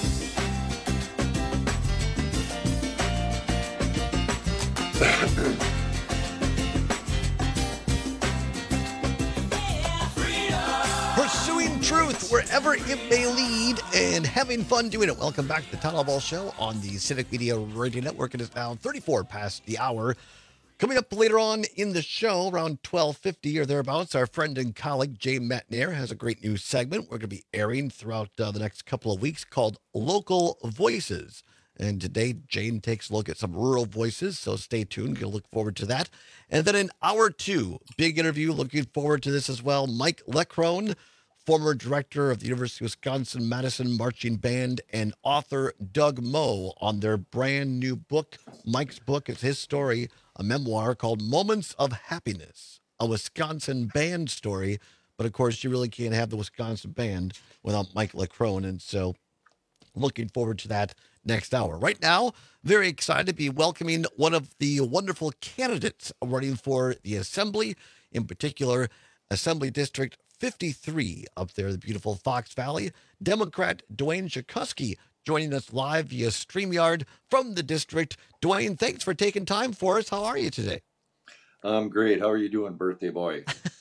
Pursuing truth wherever it may lead and having fun doing it. Welcome back to the Town Hall Ball Show on the Civic Media Radio Network. It is now thirty-four past the hour Coming up later on in the show, around twelve fifty or thereabouts, our friend and colleague Jay Matnair has a great new segment we're going to be airing throughout uh, the next couple of weeks called Local Voices. And today, Jane takes a look at some rural voices, so stay tuned. You'll look forward to that. And then in hour two, big interview, looking forward to this as well. Mike Leckrone, former director of the University of Wisconsin-Madison Marching Band, and author Doug Moe on their brand new book. Mike's book is his story, a memoir called Moments of Happiness, a Wisconsin band story. But, of course, you really can't have the Wisconsin band without Mike Leckrone, and so looking forward to that next hour. Right now, very excited to be welcoming one of the wonderful candidates running for the Assembly, in particular, Assembly District fifty-three up there, the beautiful Fox Valley. Democrat Dwayne Shakusky joining us live via StreamYard from the district. Dwayne, thanks for taking time for us. How are you today? I'm great. How are you doing, birthday boy?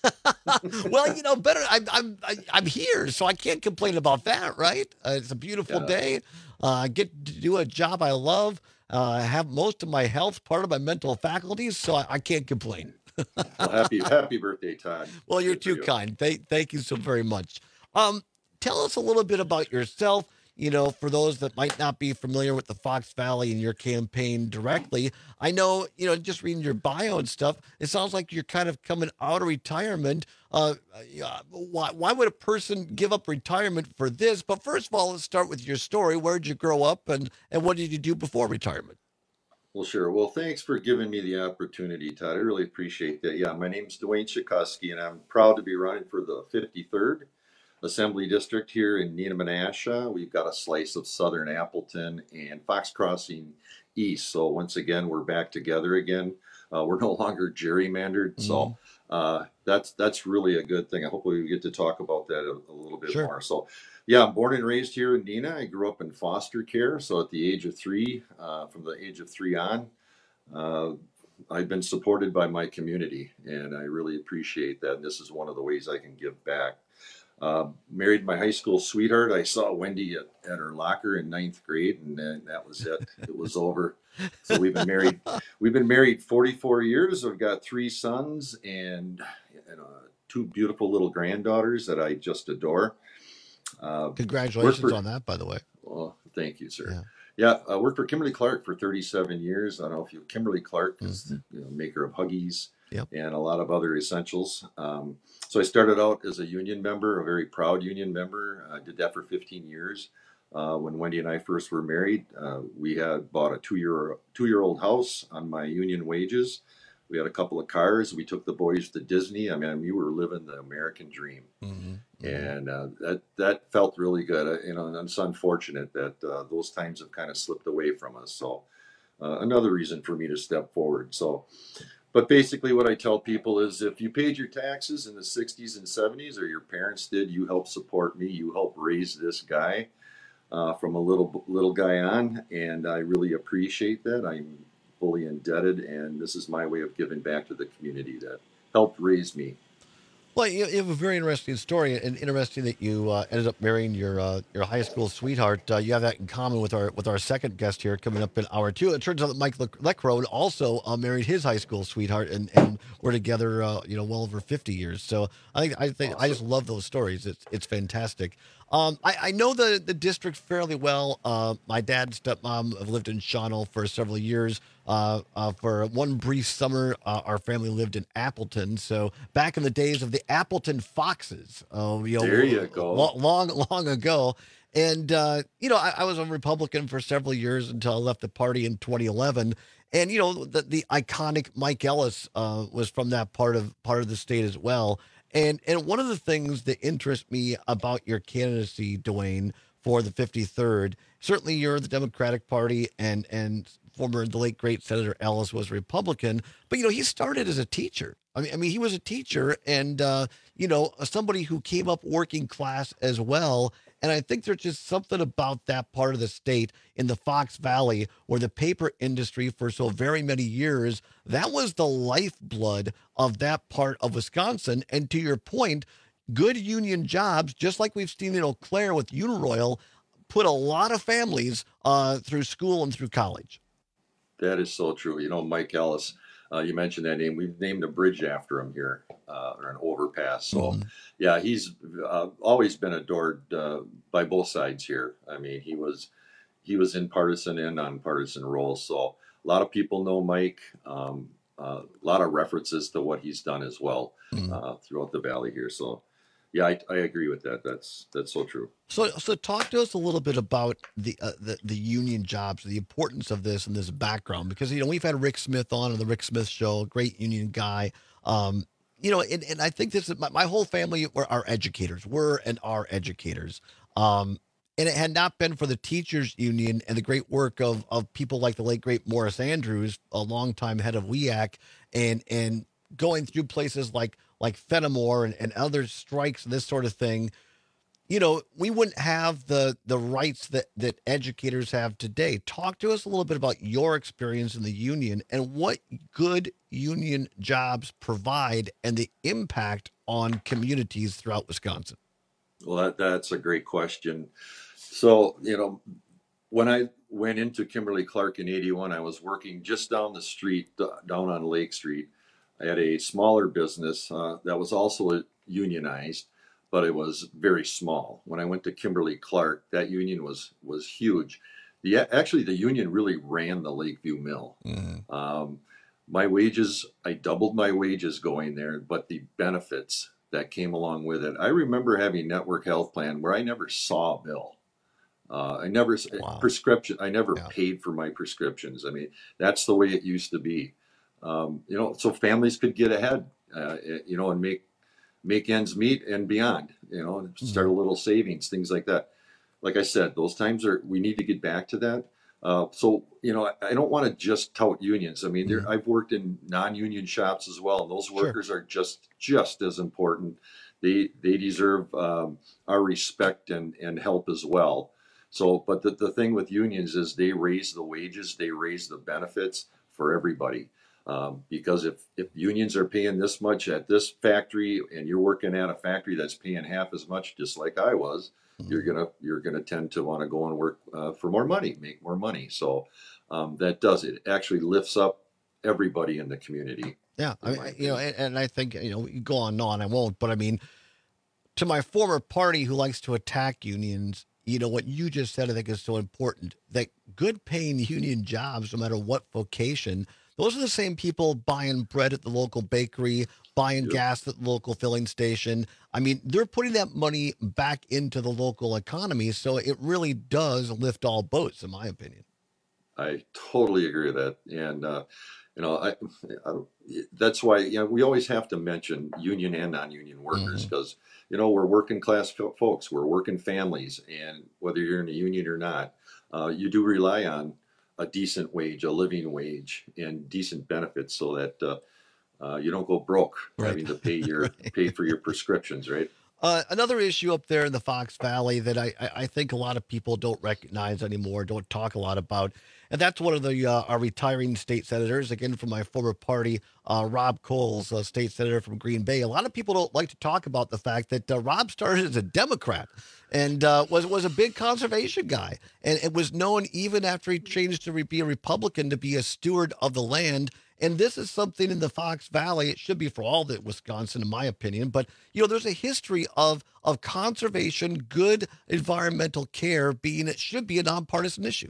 Well, you know, better. I'm I'm I'm here, so I can't complain about that, right? Uh, it's a beautiful Yeah. day. Uh, I get to do a job I love. Uh, I have most of my health, part of my mental faculties, so I, I can't complain. Well, happy happy birthday, Todd. Well, you're Good for too you. kind. Thank, thank you so very much. Um, tell us a little bit about yourself. You know, for those that might not be familiar with the Fox Valley and your campaign directly, I know, you know, just reading your bio and stuff, it sounds like you're kind of coming out of retirement. Uh, uh, why, why would a person give up retirement for this? But first of all, let's start with your story. Where did you grow up and, and what did you do before retirement? Well, sure. Well, thanks for giving me the opportunity, Todd. I really appreciate that. Yeah, my name's Dwayne Shakusky, and I'm proud to be running for the fifty-third Assembly District here in Neenah Menasha. We've got a slice of southern Appleton and Fox Crossing East. So once again, we're back together again. Uh, we're no longer gerrymandered. So uh, that's that's really a good thing. I hope we get to talk about that a, a little bit Sure. more. So yeah, I'm born and raised here in Neenah. I grew up in foster care. So at the age of three, uh, from the age of three on, uh, I've been supported by my community, and I really appreciate that. And this is one of the ways I can give back. Uh, married my high school sweetheart. I saw Wendy at, at her locker in ninth grade, and then that was it. It was over. So we've been married. We've been married forty-four years. I've got three sons and, and uh, two beautiful little granddaughters that I just adore. Uh, Congratulations worked for- on that, by the way. Well, thank you, sir. Yeah, I worked for Kimberly Clark for thirty-seven years. I don't know if you, Kimberly Clark is the you know, maker of Huggies Yep. and a lot of other essentials. Um, so I started out as a union member, a very proud union member. I did that for fifteen years. Uh, when Wendy and I first were married, uh, we had bought a two-year two-year-old house on my union wages. We had a couple of cars. We took the boys to Disney. I mean, we were living the American dream. And uh, that that felt really good. Uh, you know, and it's unfortunate that uh, those times have kind of slipped away from us. So uh, another reason for me to step forward. So, but basically, what I tell people is, if you paid your taxes in the sixties and seventies, or your parents did, you helped support me. You helped raise this guy uh, from a little little guy on, and I really appreciate that. I'm fully indebted, and this is my way of giving back to the community that helped raise me. Well, you, you have a very interesting story, and interesting that you uh, ended up marrying your uh, your high school sweetheart. Uh, you have that in common with our with our second guest here coming up in hour two. It turns out that Mike Le- Leckrone also uh, married his high school sweetheart, and, and we're together, uh, you know, well over fifty years. So I think I think I just love those stories. It's it's fantastic. Um, I, I know the, the district fairly well. Uh, my dad, stepmom have lived in Shawano for several years. Uh, uh, for one brief summer, uh, our family lived in Appleton. So back in the days of the Appleton Foxes, uh, you know, There you go. lo- long, long ago. And, uh, you know, I, I was a Republican for several years until I left the party in twenty eleven. And, you know, the, the iconic Mike Ellis uh, was from that part of part of the state as well. And and one of the things that interests me about your candidacy, Dwayne, for the fifty-third, certainly you're the Democratic Party, and and former the late great Senator Ellis was Republican, but you know he started as a teacher. I mean, I mean he was a teacher, and uh, you know somebody who came up working class as well. And I think there's just something about that part of the state in the Fox Valley where the paper industry for so very many years, that was the lifeblood of that part of Wisconsin. And to your point, good union jobs, just like we've seen in Eau Claire with Uniroyal, put a lot of families uh, through school and through college. That is so true. You know, Mike Ellis, Uh, you mentioned that name. We've named a bridge after him here, uh, or an overpass. So, Mhm. yeah, he's uh, always been adored uh, by both sides here. I mean, he was he was in partisan and nonpartisan roles. So a lot of people know Mike. Um, uh, a lot of references to what he's done as well uh, throughout the valley here. So, yeah, I, I agree with that. That's that's so true. So, so talk to us a little bit about the, uh, the the union jobs, the importance of this and this background, because you know we've had Rick Smith on on the Rick Smith Show, great union guy. Um, you know, and, and I think this is my, my whole family were are educators, were and are educators. Um, and it had not been for the teachers union and the great work of of people like the late great Morris Andrews, a longtime head of W E A C, and and going through places like like Fenimore and, and other strikes and this sort of thing. You know, we wouldn't have the the rights that, that educators have today. Talk to us a little bit about your experience in the union and what good union jobs provide and the impact on communities throughout Wisconsin. Well, that, that's a great question. So, you know, when I went into Kimberly Clark in eighty-one, I was working just down the street, uh, down on Lake Street. I had a smaller business uh, that was also unionized, but it was very small. When I went to Kimberly Clark, that union was was huge. The actually the union really ran the Lakeview Mill. Mm-hmm. Um, my wages, I doubled my wages going there, but the benefits that came along with it. I remember having network health plan where I never saw a bill. Uh, I never Wow. prescription. I never Yeah. paid for my prescriptions. I mean, that's the way it used to be. Um, you know, so families could get ahead, uh, you know, and make make ends meet and beyond. You know, and start a little savings, things like that. Like I said, those times are. We need to get back to that. Uh, so you know, I, I don't want to just tout unions. I mean, there, I've worked in non-union shops as well, and those Sure. workers are just just as important. They they deserve um, our respect and and help as well. So, but the, the thing with unions is they raise the wages, they raise the benefits for everybody. Um, because if, if unions are paying this much at this factory and you're working at a factory that's paying half as much, just like I was, you're gonna you're gonna tend to want to go and work uh, for more money, make more money. So um, that does it. It actually lifts up everybody in the community. Yeah, I mean, you know, and, and I think you know, you go on and on. I won't, but I mean, to my former party who likes to attack unions, you know, what you just said, I think is so important. That good paying union jobs, no matter what vocation, those are the same people buying bread at the local bakery, buying Yep. gas at the local filling station. I mean, they're putting that money back into the local economy. So it really does lift all boats, in my opinion. I totally agree with that, and uh, you know, I, I that's why you know we always have to mention union and non-union workers because you know we're working class fo- folks, we're working families, and whether you're in a union or not, uh, you do rely on a decent wage, a living wage, and decent benefits so that uh, uh, you don't go broke Right. having to pay your pay for your prescriptions, right? Uh, another issue up there in the Fox Valley that I, I, I think a lot of people don't recognize anymore, don't talk a lot about, and that's one of the uh, our retiring state senators, again from my former party, uh, Rob Coles, a state senator from Green Bay. A lot of people don't like to talk about the fact that uh, Rob started as a Democrat and uh, was was a big conservation guy, and it was known even after he changed to be a Republican to be a steward of the land. And this is something in the Fox Valley. It should be for all the Wisconsin, in my opinion. But, you know, there's a history of of conservation, good environmental care being, it should be a nonpartisan issue.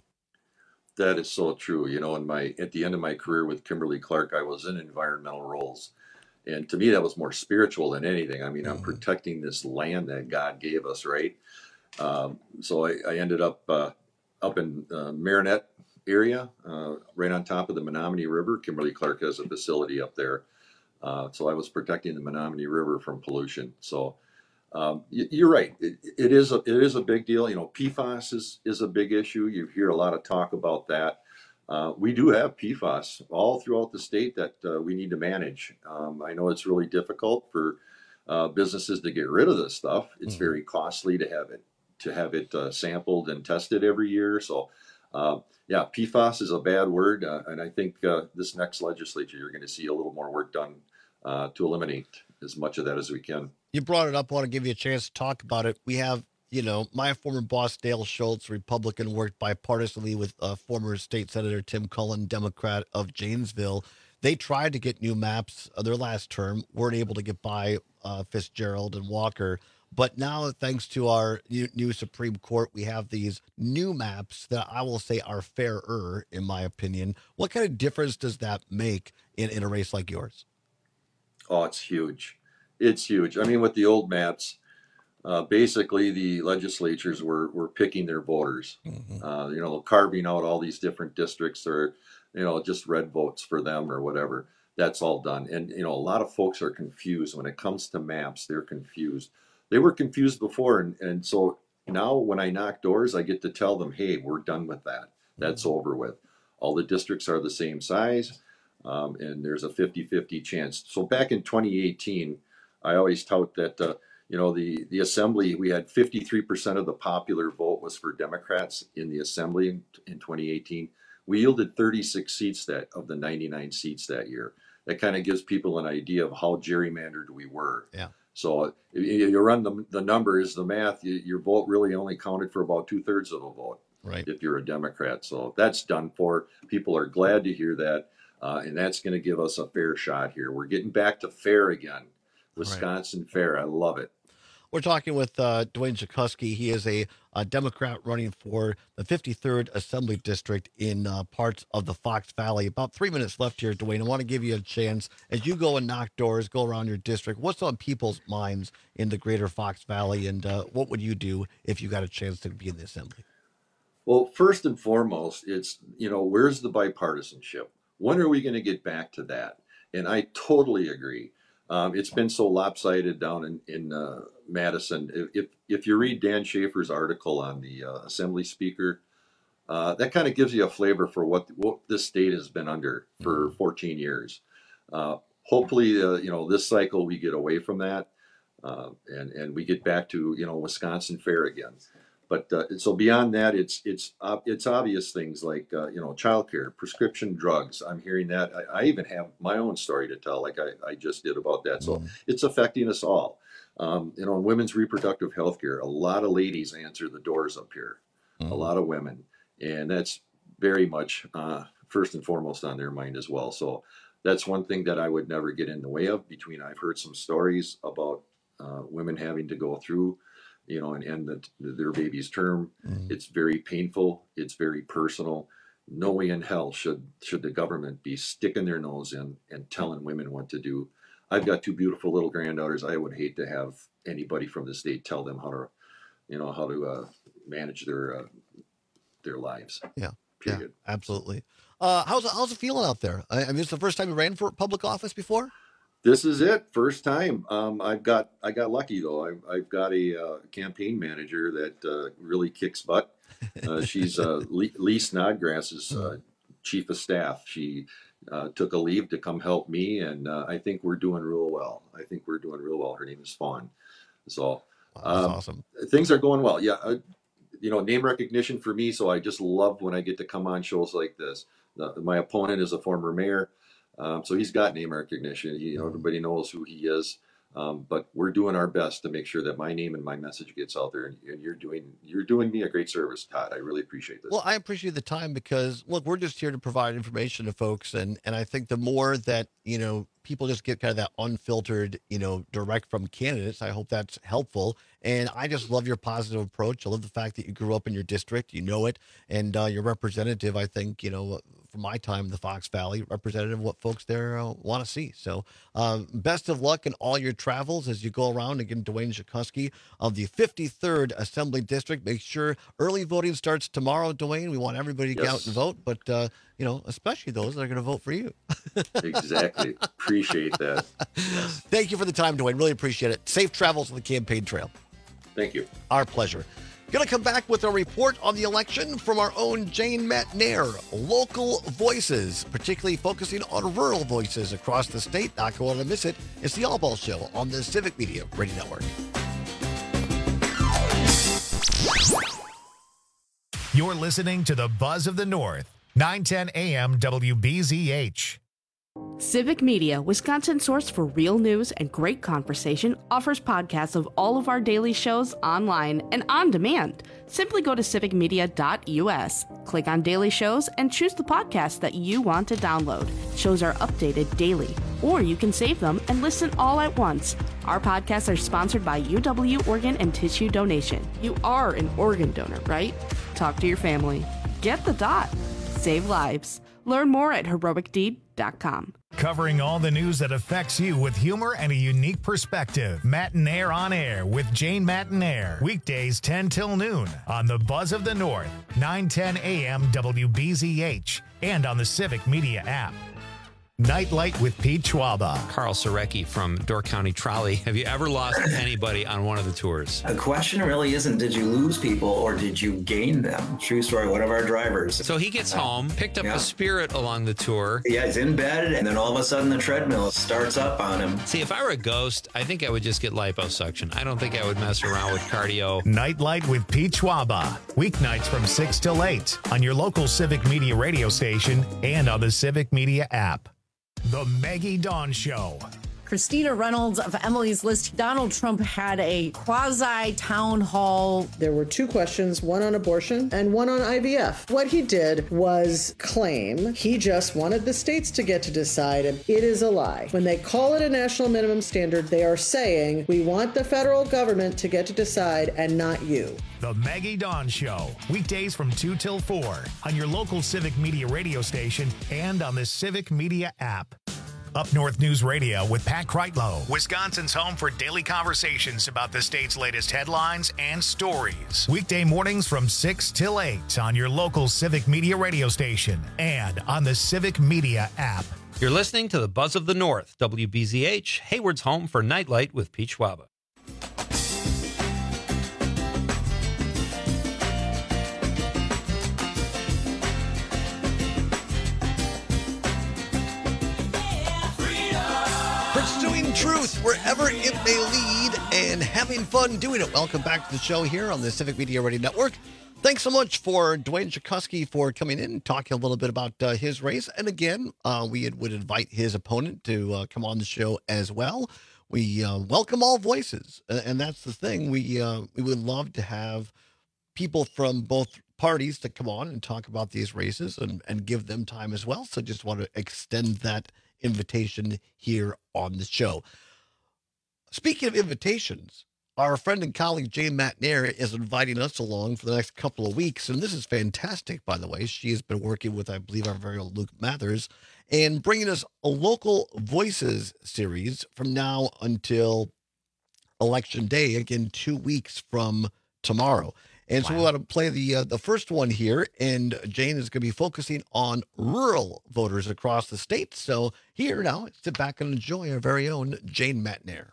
That is so true. You know, in my at the end of my career with Kimberly Clark, I was in environmental roles. And to me, that was more spiritual than anything. I mean, I'm protecting this land that God gave us, right? Um, so I, I ended up uh, up in uh, Marinette area, uh, right on top of the Menominee River. Kimberly Clark has a facility up there. Uh, so I was protecting the Menominee River from pollution. So um, y- you're right. It, it is a, it is a big deal. You know, P FAS is, is a big issue. You hear a lot of talk about that. Uh, we do have P FAS all throughout the state that uh, we need to manage. Um, I know it's really difficult for uh, businesses to get rid of this stuff. It's very costly to have it to have it uh, sampled and tested every year. So, uh, yeah, P FAS is a bad word, uh, and I think uh, this next legislature you're going to see a little more work done uh, to eliminate as much of that as we can. You brought it up. I want to give you a chance to talk about it. We have, you know, my former boss, Dale Schultz, Republican, worked bipartisanly with uh, former state senator Tim Cullen, Democrat of Janesville. They tried to get new maps uh, their last term, weren't able to get by uh, Fitzgerald and Walker. But now, thanks to our new, new Supreme Court, we have these new maps that I will say are fairer, in my opinion. What kind of difference does that make in, in a race like yours? Oh, it's huge. It's huge. I mean, with the old maps, uh, basically the legislatures were, were picking their voters, mm-hmm. uh, you know, carving out all these different districts or, you know, just red votes for them or whatever. That's all done. And, you know, a lot of folks are confused when it comes to maps. They're confused. They were confused before. And, and so now when I knock doors, I get to tell them, hey, we're done with that. That's mm-hmm. over with. All the districts are the same size. Um, and there's a fifty-fifty chance. So back in twenty eighteen, I always tout that, uh, you know, the, the assembly, we had fifty-three percent of the popular vote was for Democrats in the assembly in, in twenty eighteen. We yielded thirty-six seats that of the ninety-nine seats that year. That kind of gives people an idea of how gerrymandered we were. Yeah. So if you run the, the numbers, the math, you, your vote really only counted for about two thirds of the vote. Right. If you're a Democrat. So that's done for. People are glad to hear that. Uh, and that's going to give us a fair shot here. We're getting back to fair again. Wisconsin right. fair. I love it. We're talking with uh, Dwayne Jakuski. He is a, a Democrat running for the fifty-third Assembly District in uh, parts of the Fox Valley. About three minutes left here, Dwayne. I want to give you a chance. As you go and knock doors, go around your district, what's on people's minds in the greater Fox Valley, and uh, what would you do if you got a chance to be in the Assembly? Well, first and foremost, it's, you know, where's the bipartisanship? When are we going to get back to that? And I totally agree. Um, it's been so lopsided down in, in uh, Madison. If if you read Dan Schaefer's article on the uh, Assembly Speaker, uh, that kind of gives you a flavor for what what this state has been under for fourteen years. Uh, hopefully, uh, you know, this cycle we get away from that uh, and and we get back to, you know, Wisconsin fair again. But uh, so beyond that, it's it's uh, it's obvious things like uh, you know, childcare, prescription drugs. I'm hearing that. I, I even have my own story to tell, like I, I just did about that. So mm. it's affecting us all. Um, you know, women's reproductive health care. A lot of ladies answer the doors up here. Mm. A lot of women, and that's very much uh, first and foremost on their mind as well. So that's one thing that I would never get in the way of. Between I've heard some stories about uh, women having to go through, you know, and end the, their baby's term. Mm. It's very painful. It's very personal. No way in hell should should the government be sticking their nose in and telling women what to do. I've got two beautiful little granddaughters. I would hate to have anybody from the state tell them how to, you know, how to uh, manage their uh, their lives. Yeah, period. Yeah, absolutely. Uh, how's it, how's it feeling out there? I, I mean, it's the first time you ran for public office before? This is it, first time. Um, I've got I got lucky though. I've, I've got a uh, campaign manager that uh, really kicks butt. Uh, she's uh, Lee, Lee Snodgrass's uh, chief of staff. She uh, took a leave to come help me, and uh, I think we're doing real well. I think we're doing real well. Her name is Fawn. So wow, um, that's awesome. Things are going well. Yeah, uh, you know, name recognition for me. So I just love when I get to come on shows like this. Uh, my opponent is a former mayor. Um, so he's got name recognition. He, you know, everybody knows who he is. Um, but we're doing our best to make sure that my name and my message gets out there. And, and you're doing you're doing me a great service, Todd. I really appreciate this. Well, I appreciate the time because, look, we're just here to provide information to folks. And, and I think the more that, you know, people just get kind of that unfiltered, you know, direct from candidates, I hope that's helpful. And I just love your positive approach. I love the fact that you grew up in your district, you know it, and uh, your representative, I think, you know, from my time in the Fox Valley, representative of what folks there uh, want to see. So um, best of luck in all your travels as you go around. Again, Dwayne Jakuski of the fifty-third Assembly District. Make sure early voting starts tomorrow, Dwayne. We want everybody to yes. get out and vote, but, uh, you know, especially those that are going to vote for you. Exactly. Appreciate that. Yes. Thank you for the time, Dwayne. Really appreciate it. Safe travels on the campaign trail. Thank you. Our pleasure. Going to come back with a report on the election from our own Jane Matnair. Local voices, particularly focusing on rural voices across the state. Not going to miss it. It's the All Ball Show on the Civic Media Radio Network. You're listening to the Buzz of the North, nine ten A M W B Z H. Civic Media, Wisconsin's source for real news and great conversation, offers podcasts of all of our daily shows online and on demand. Simply go to civic media dot u s, click on Daily Shows, and choose the podcast that you want to download. Shows are updated daily, or you can save them and listen all at once. Our podcasts are sponsored by U W Organ and Tissue Donation. You are an organ donor, right? Talk to your family. Get the dot. Save lives. Learn more at heroic deed dot com. Covering all the news that affects you with humor and a unique perspective. Matinaire on Air with Jane Matinaire. Weekdays ten till noon on the Buzz of the North, nine ten a m W B Z H, and on the Civic Media app. Nightlight with Pete Schwaba. Carl Sorecki from Door County Trolley. Have you ever lost anybody on one of the tours? The question really isn't did you lose people or did you gain them? True story, one of our drivers. So he gets home, picked up yeah. a Spirit along the tour. Yeah, he's in bed, and then all of a sudden the treadmill starts up on him. See, if I were a ghost, I think I would just get liposuction. I don't think I would mess around with cardio. Nightlight with Pete Schwaba. Weeknights from six till eight on your local Civic Media radio station and on the Civic Media app. The Maggie Dawn Show. Christina Reynolds of Emily's List. Donald Trump had a quasi-town hall. There were two questions, one on abortion and one on I V F. What he did was claim he just wanted the states to get to decide, and it is a lie. When they call it a national minimum standard, they are saying, we want the federal government to get to decide and not you. The Maggie Dawn Show. Weekdays from two till four on your local Civic Media radio station and on the Civic Media app. Up North News Radio with Pat Kreitlow, Wisconsin's home for daily conversations about the state's latest headlines and stories. Weekday mornings from six till eight on your local Civic Media radio station and on the Civic Media app. You're listening to the Buzz of the North, W B Z H, Hayward's home for Nightlight with Pete Schwaba. Pursuing truth wherever it may lead and having fun doing it. Welcome back to the show here on the Civic Media Radio Network. Thanks so much for Dwayne Jakuski for coming in and talking a little bit about uh, his race. And again, uh, we would invite his opponent to uh, come on the show as well. We uh, welcome all voices. And that's the thing. We, uh, we would love to have people from both parties to come on and talk about these races and, and give them time as well. So just want to extend that invitation here on the show. Speaking of invitations, our friend and colleague Jane Matinaire is inviting us along for the next couple of weeks, and this is fantastic, by the way. She has been working with, I believe, our very own Luke Mathers, and bringing us a Local Voices series from now until Election Day, again, two weeks from tomorrow. And wow. So we want to play the uh, the first one here, and Jane is going to be focusing on rural voters across the state. So here now, sit back and enjoy our very own Jane Matinaire.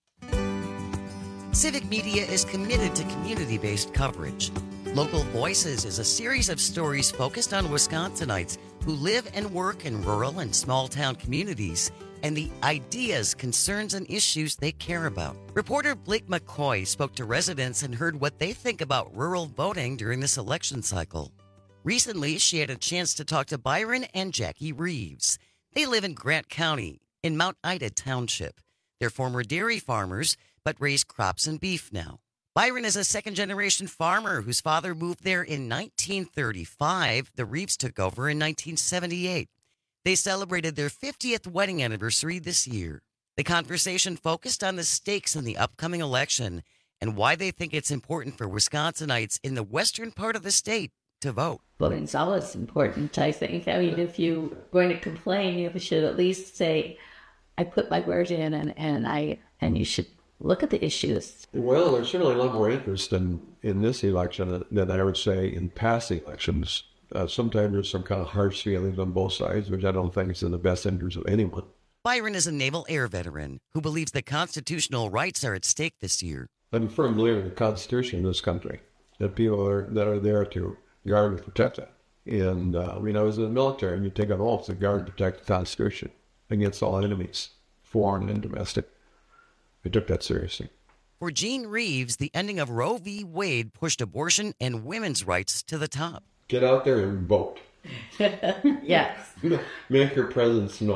Civic Media is committed to community-based coverage. Local Voices is a series of stories focused on Wisconsinites who live and work in rural and small-town communities and the ideas, concerns, and issues they care about. Reporter Blake McCoy spoke to residents and heard what they think about rural voting during this election cycle. Recently, she had a chance to talk to Byron and Jackie Reeves. They live in Grant County, in Mount Ida Township. They're former dairy farmers, but raise crops and beef now. Byron is a second-generation farmer whose father moved there in nineteen thirty-five. The Reeves took over in nineteen seventy-eight. They celebrated their fiftieth wedding anniversary this year. The conversation focused on the stakes in the upcoming election and why they think it's important for Wisconsinites in the western part of the state to vote. Voting's always important, I think. I mean, if you're going to complain, you should at least say, I put my word in, and, and I and you should look at the issues. Well, there's certainly a lot more interest in, in this election than I would say in past elections. Uh, sometimes there's some kind of harsh feelings on both sides, which I don't think is in the best interest of anyone. Byron is a Naval Air veteran who believes that constitutional rights are at stake this year. I'm a firm believer in the Constitution in this country, that people are, that are there to guard and protect it. And uh, when I was in the military, and you take an oath to guard and protect the Constitution against all enemies, foreign and domestic. I took that seriously. For Gene Reeves, the ending of Roe v. Wade pushed abortion and women's rights to the top. Get out there and vote. Yes. Make your presence known.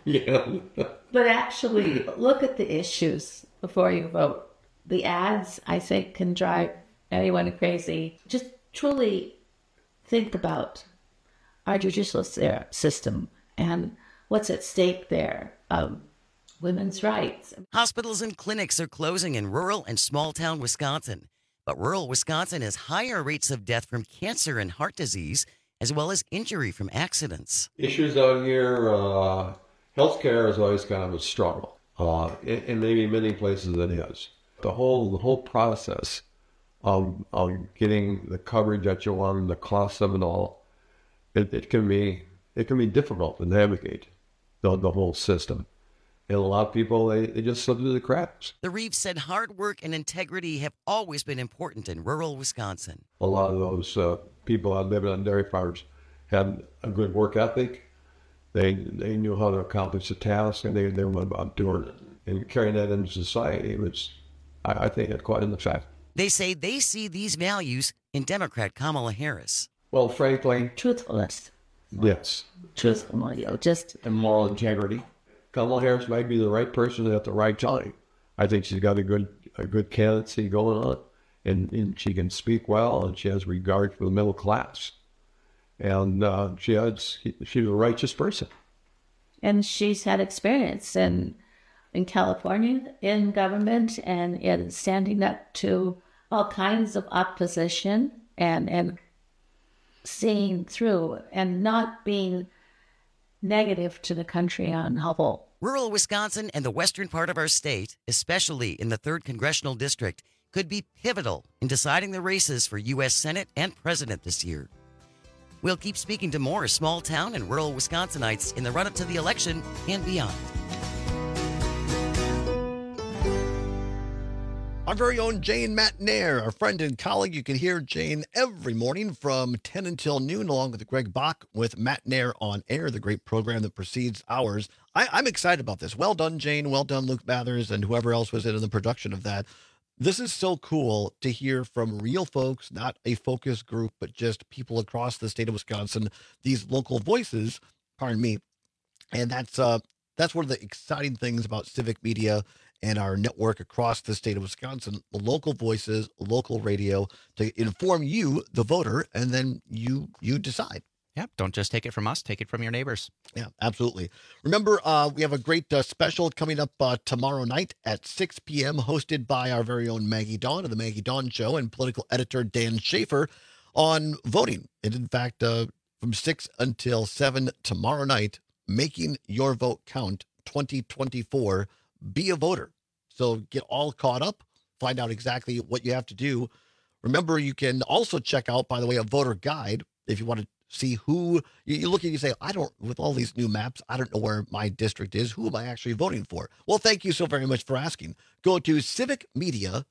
Yeah. But actually, look at the issues before you vote. The ads, I think, can drive anyone crazy. Just truly think about our judicial system and what's at stake there. Um, women's rights. Hospitals and clinics are closing in rural and small-town Wisconsin. But rural Wisconsin has higher rates of death from cancer and heart disease, as well as injury from accidents. Issues out here, uh, healthcare is always kind of a struggle. Uh, and, and maybe many places it is. The whole the whole process of, of getting the coverage that you want and the cost of it all, it, it can be it can be difficult to navigate the, the whole system. And a lot of people, they, they just slip through the cracks. The Reeves said hard work and integrity have always been important in rural Wisconsin. A lot of those uh, people out living on dairy farms had a good work ethic. They they knew how to accomplish the task, and they, they went about doing it. And carrying that into society, was, I, I think, it's quite an effect. They say they see these values in Democrat Kamala Harris. Well, frankly, truthfulness. Yes. Truthfulness, just and moral integrity. Kamala Harris might be the right person at the right time. I think she's got a good a good candidacy going on, and, and she can speak well, and she has regard for the middle class, and uh, she has she's a righteous person. And she's had experience in in California in government and in standing up to all kinds of opposition and and seeing through and not being negative to the country on the whole. Rural Wisconsin and the western part of our state, especially in the third Congressional District, could be pivotal in deciding the races for U S Senate and President this year. We'll keep speaking to more small town and rural Wisconsinites in the run-up to the election and beyond. Our very own Jane Matnair, our friend and colleague. You can hear Jane every morning from ten until noon, along with Greg Bach with Matnair on Air, the great program that precedes ours. I, I'm excited about this. Well done, Jane. Well done, Luke Mathers, and whoever else was in the production of that. This is so cool to hear from real folks, not a focus group, but just people across the state of Wisconsin, these local voices, pardon me. And that's uh, that's one of the exciting things about civic media and our network across the state of Wisconsin, the local voices, local radio, to inform you, the voter, and then you you decide. Yeah, don't just take it from us, take it from your neighbors. Yeah, absolutely. Remember, uh, we have a great uh, special coming up uh, tomorrow night at six p.m., hosted by our very own Maggie Dawn of the Maggie Dawn Show and political editor Dan Schaefer on voting. And in fact, uh, from six until seven tomorrow night, Making Your Vote Count twenty twenty-four. Be a voter. So get all caught up, find out exactly what you have to do. Remember, you can also check out, by the way, a voter guide if you want to see who you, you look at. You say, I don't, with all these new maps, I don't know where my district is. Who am I actually voting for? Well, thank you so very much for asking. Go to civicmedia.us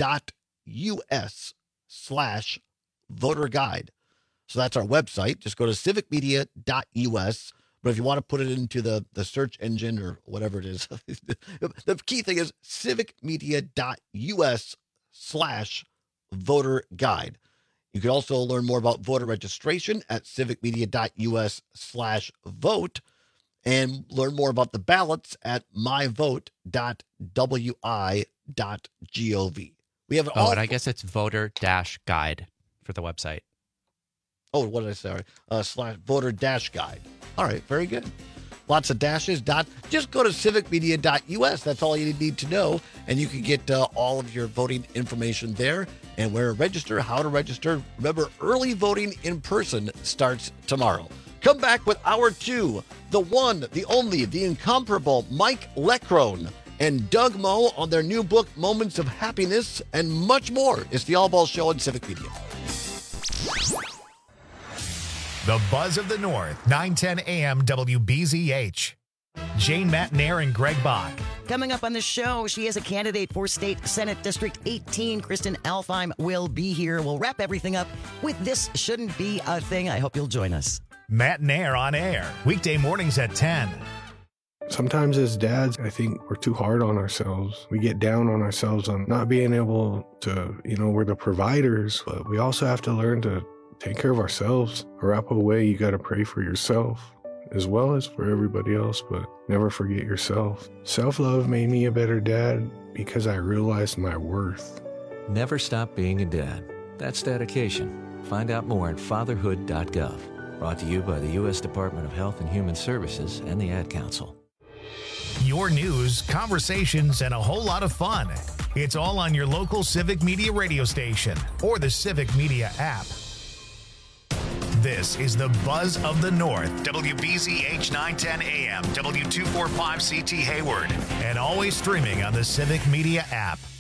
slash voter guide. So that's our website. Just go to civicmedia.us. But if you want to put it into the, the search engine or whatever it is, the key thing is civicmedia.us slash voter guide. You can also learn more about voter registration at civicmedia.us slash vote and learn more about the ballots at myvote dot w i dot gov. We have it oh, all. and I guess it's voter dash guide for the website. Oh, what did I say? Uh, slash voter dash guide. All right, very good. Lots of dashes. Dot. Just go to civicmedia.us. That's all you need to know. And you can get uh, all of your voting information there and where to register, how to register. Remember, early voting in person starts tomorrow. Come back with hour two. The one, the only, the incomparable Mike Leckrone and Doug Moe on their new book, Moments of Happiness, and much more. It's the All Ball Show on Civic Media. The Buzz of the North, nine ten a.m. W B Z H. Jane Matnair and Greg Bach. Coming up on the show, she is a candidate for State Senate District eighteen. Kristen Alfheim will be here. We'll wrap everything up with This Shouldn't Be a Thing. I hope you'll join us. Matnair on air, weekday mornings at ten. Sometimes as dads, I think we're too hard on ourselves. We get down on ourselves on not being able to, you know, we're the providers, but we also have to learn to take care of ourselves. Or up away, you got to pray for yourself. as well as for everybody else, but never forget yourself. Self-love made me a better dad because I realized my worth. Never stop being a dad. That's dedication. Find out more at fatherhood dot gov. Brought to you by the U S Department of Health and Human Services and the Ad Council. Your news, conversations, and a whole lot of fun. It's all on your local Civic Media radio station or the Civic Media app. This is the Buzz of the North, W B Z H nine ten A M, W two forty-five C T Hayward, and always streaming on the Civic Media app.